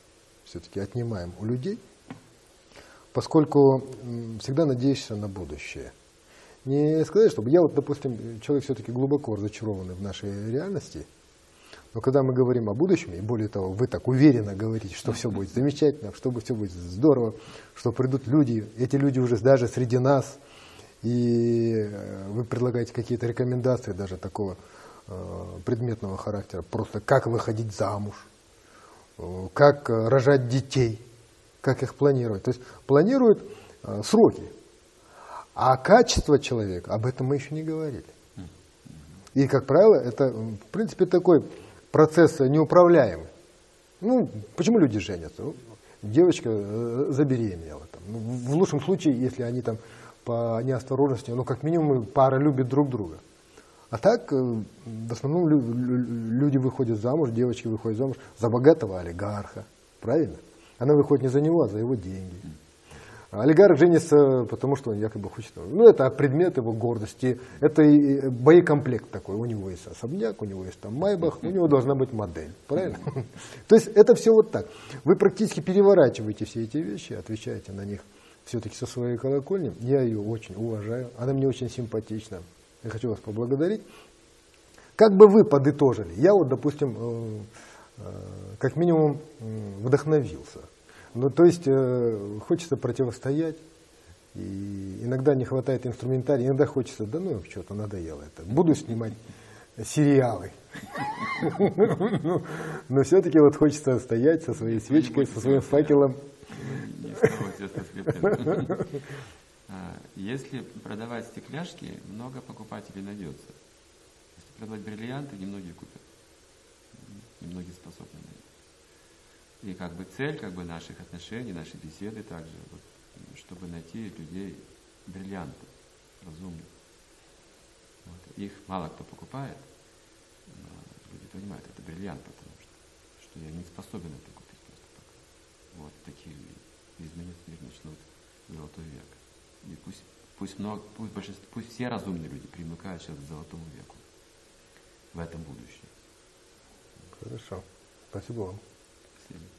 все-таки отнимаем у людей, поскольку всегда надеешься на будущее. Не сказать, чтобы я вот, допустим, человек все-таки глубоко разочарованный в нашей реальности, но когда мы говорим о будущем, и более того, вы так уверенно говорите, что все будет замечательно, что все будет здорово, что придут люди, эти люди уже даже среди нас, и вы предлагаете какие-то рекомендации даже такого э, предметного характера, просто как выходить замуж, э, как рожать детей, как их планировать. То есть планируют э, сроки, а качество человека, об этом мы еще не говорили. И, как правило, это, в принципе, такой процесс неуправляемый. Ну, почему люди женятся? Девочка забеременела. Там. Ну, в лучшем случае, если они там по неосторожности, ну, как минимум, пара любит друг друга. А так, в основном, люди выходят замуж, девочки выходят замуж за богатого олигарха. Правильно? Она выходит не за него, а за его деньги. Олигарх женится, потому что он якобы хочет. Ну, это предмет его гордости. Это и боекомплект такой. У него есть особняк, у него есть там майбах, у него должна быть модель. Правильно? То есть это все вот так. Вы практически переворачиваете все эти вещи, отвечаете на них все-таки со своей колокольни. Я ее очень уважаю. Она мне очень симпатична. Я хочу вас поблагодарить. Как бы вы подытожили? Я вот, допустим, как минимум вдохновился. Ну, то есть э, хочется противостоять, и иногда не хватает инструментария, иногда хочется, да ну, что-то надоело это, буду снимать сериалы. Но все-таки вот хочется стоять со своей свечкой, со своим факелом. Если продавать стекляшки, много покупателей найдется. Если продавать бриллианты, немногие купят. Немногие способны найти. И как бы цель как бы наших отношений, нашей беседы также, вот, чтобы найти людей бриллиантов, разумных. Вот. Их мало кто покупает, но люди понимают, это бриллиант, потому что, что я не способен это купить просто пока. Вот такие изменят мир начнут золотой век. И пусть, пусть, много, пусть, большинство, пусть все разумные люди примыкают сейчас к золотому веку. В этом будущее. Хорошо. Спасибо вам. Спасибо.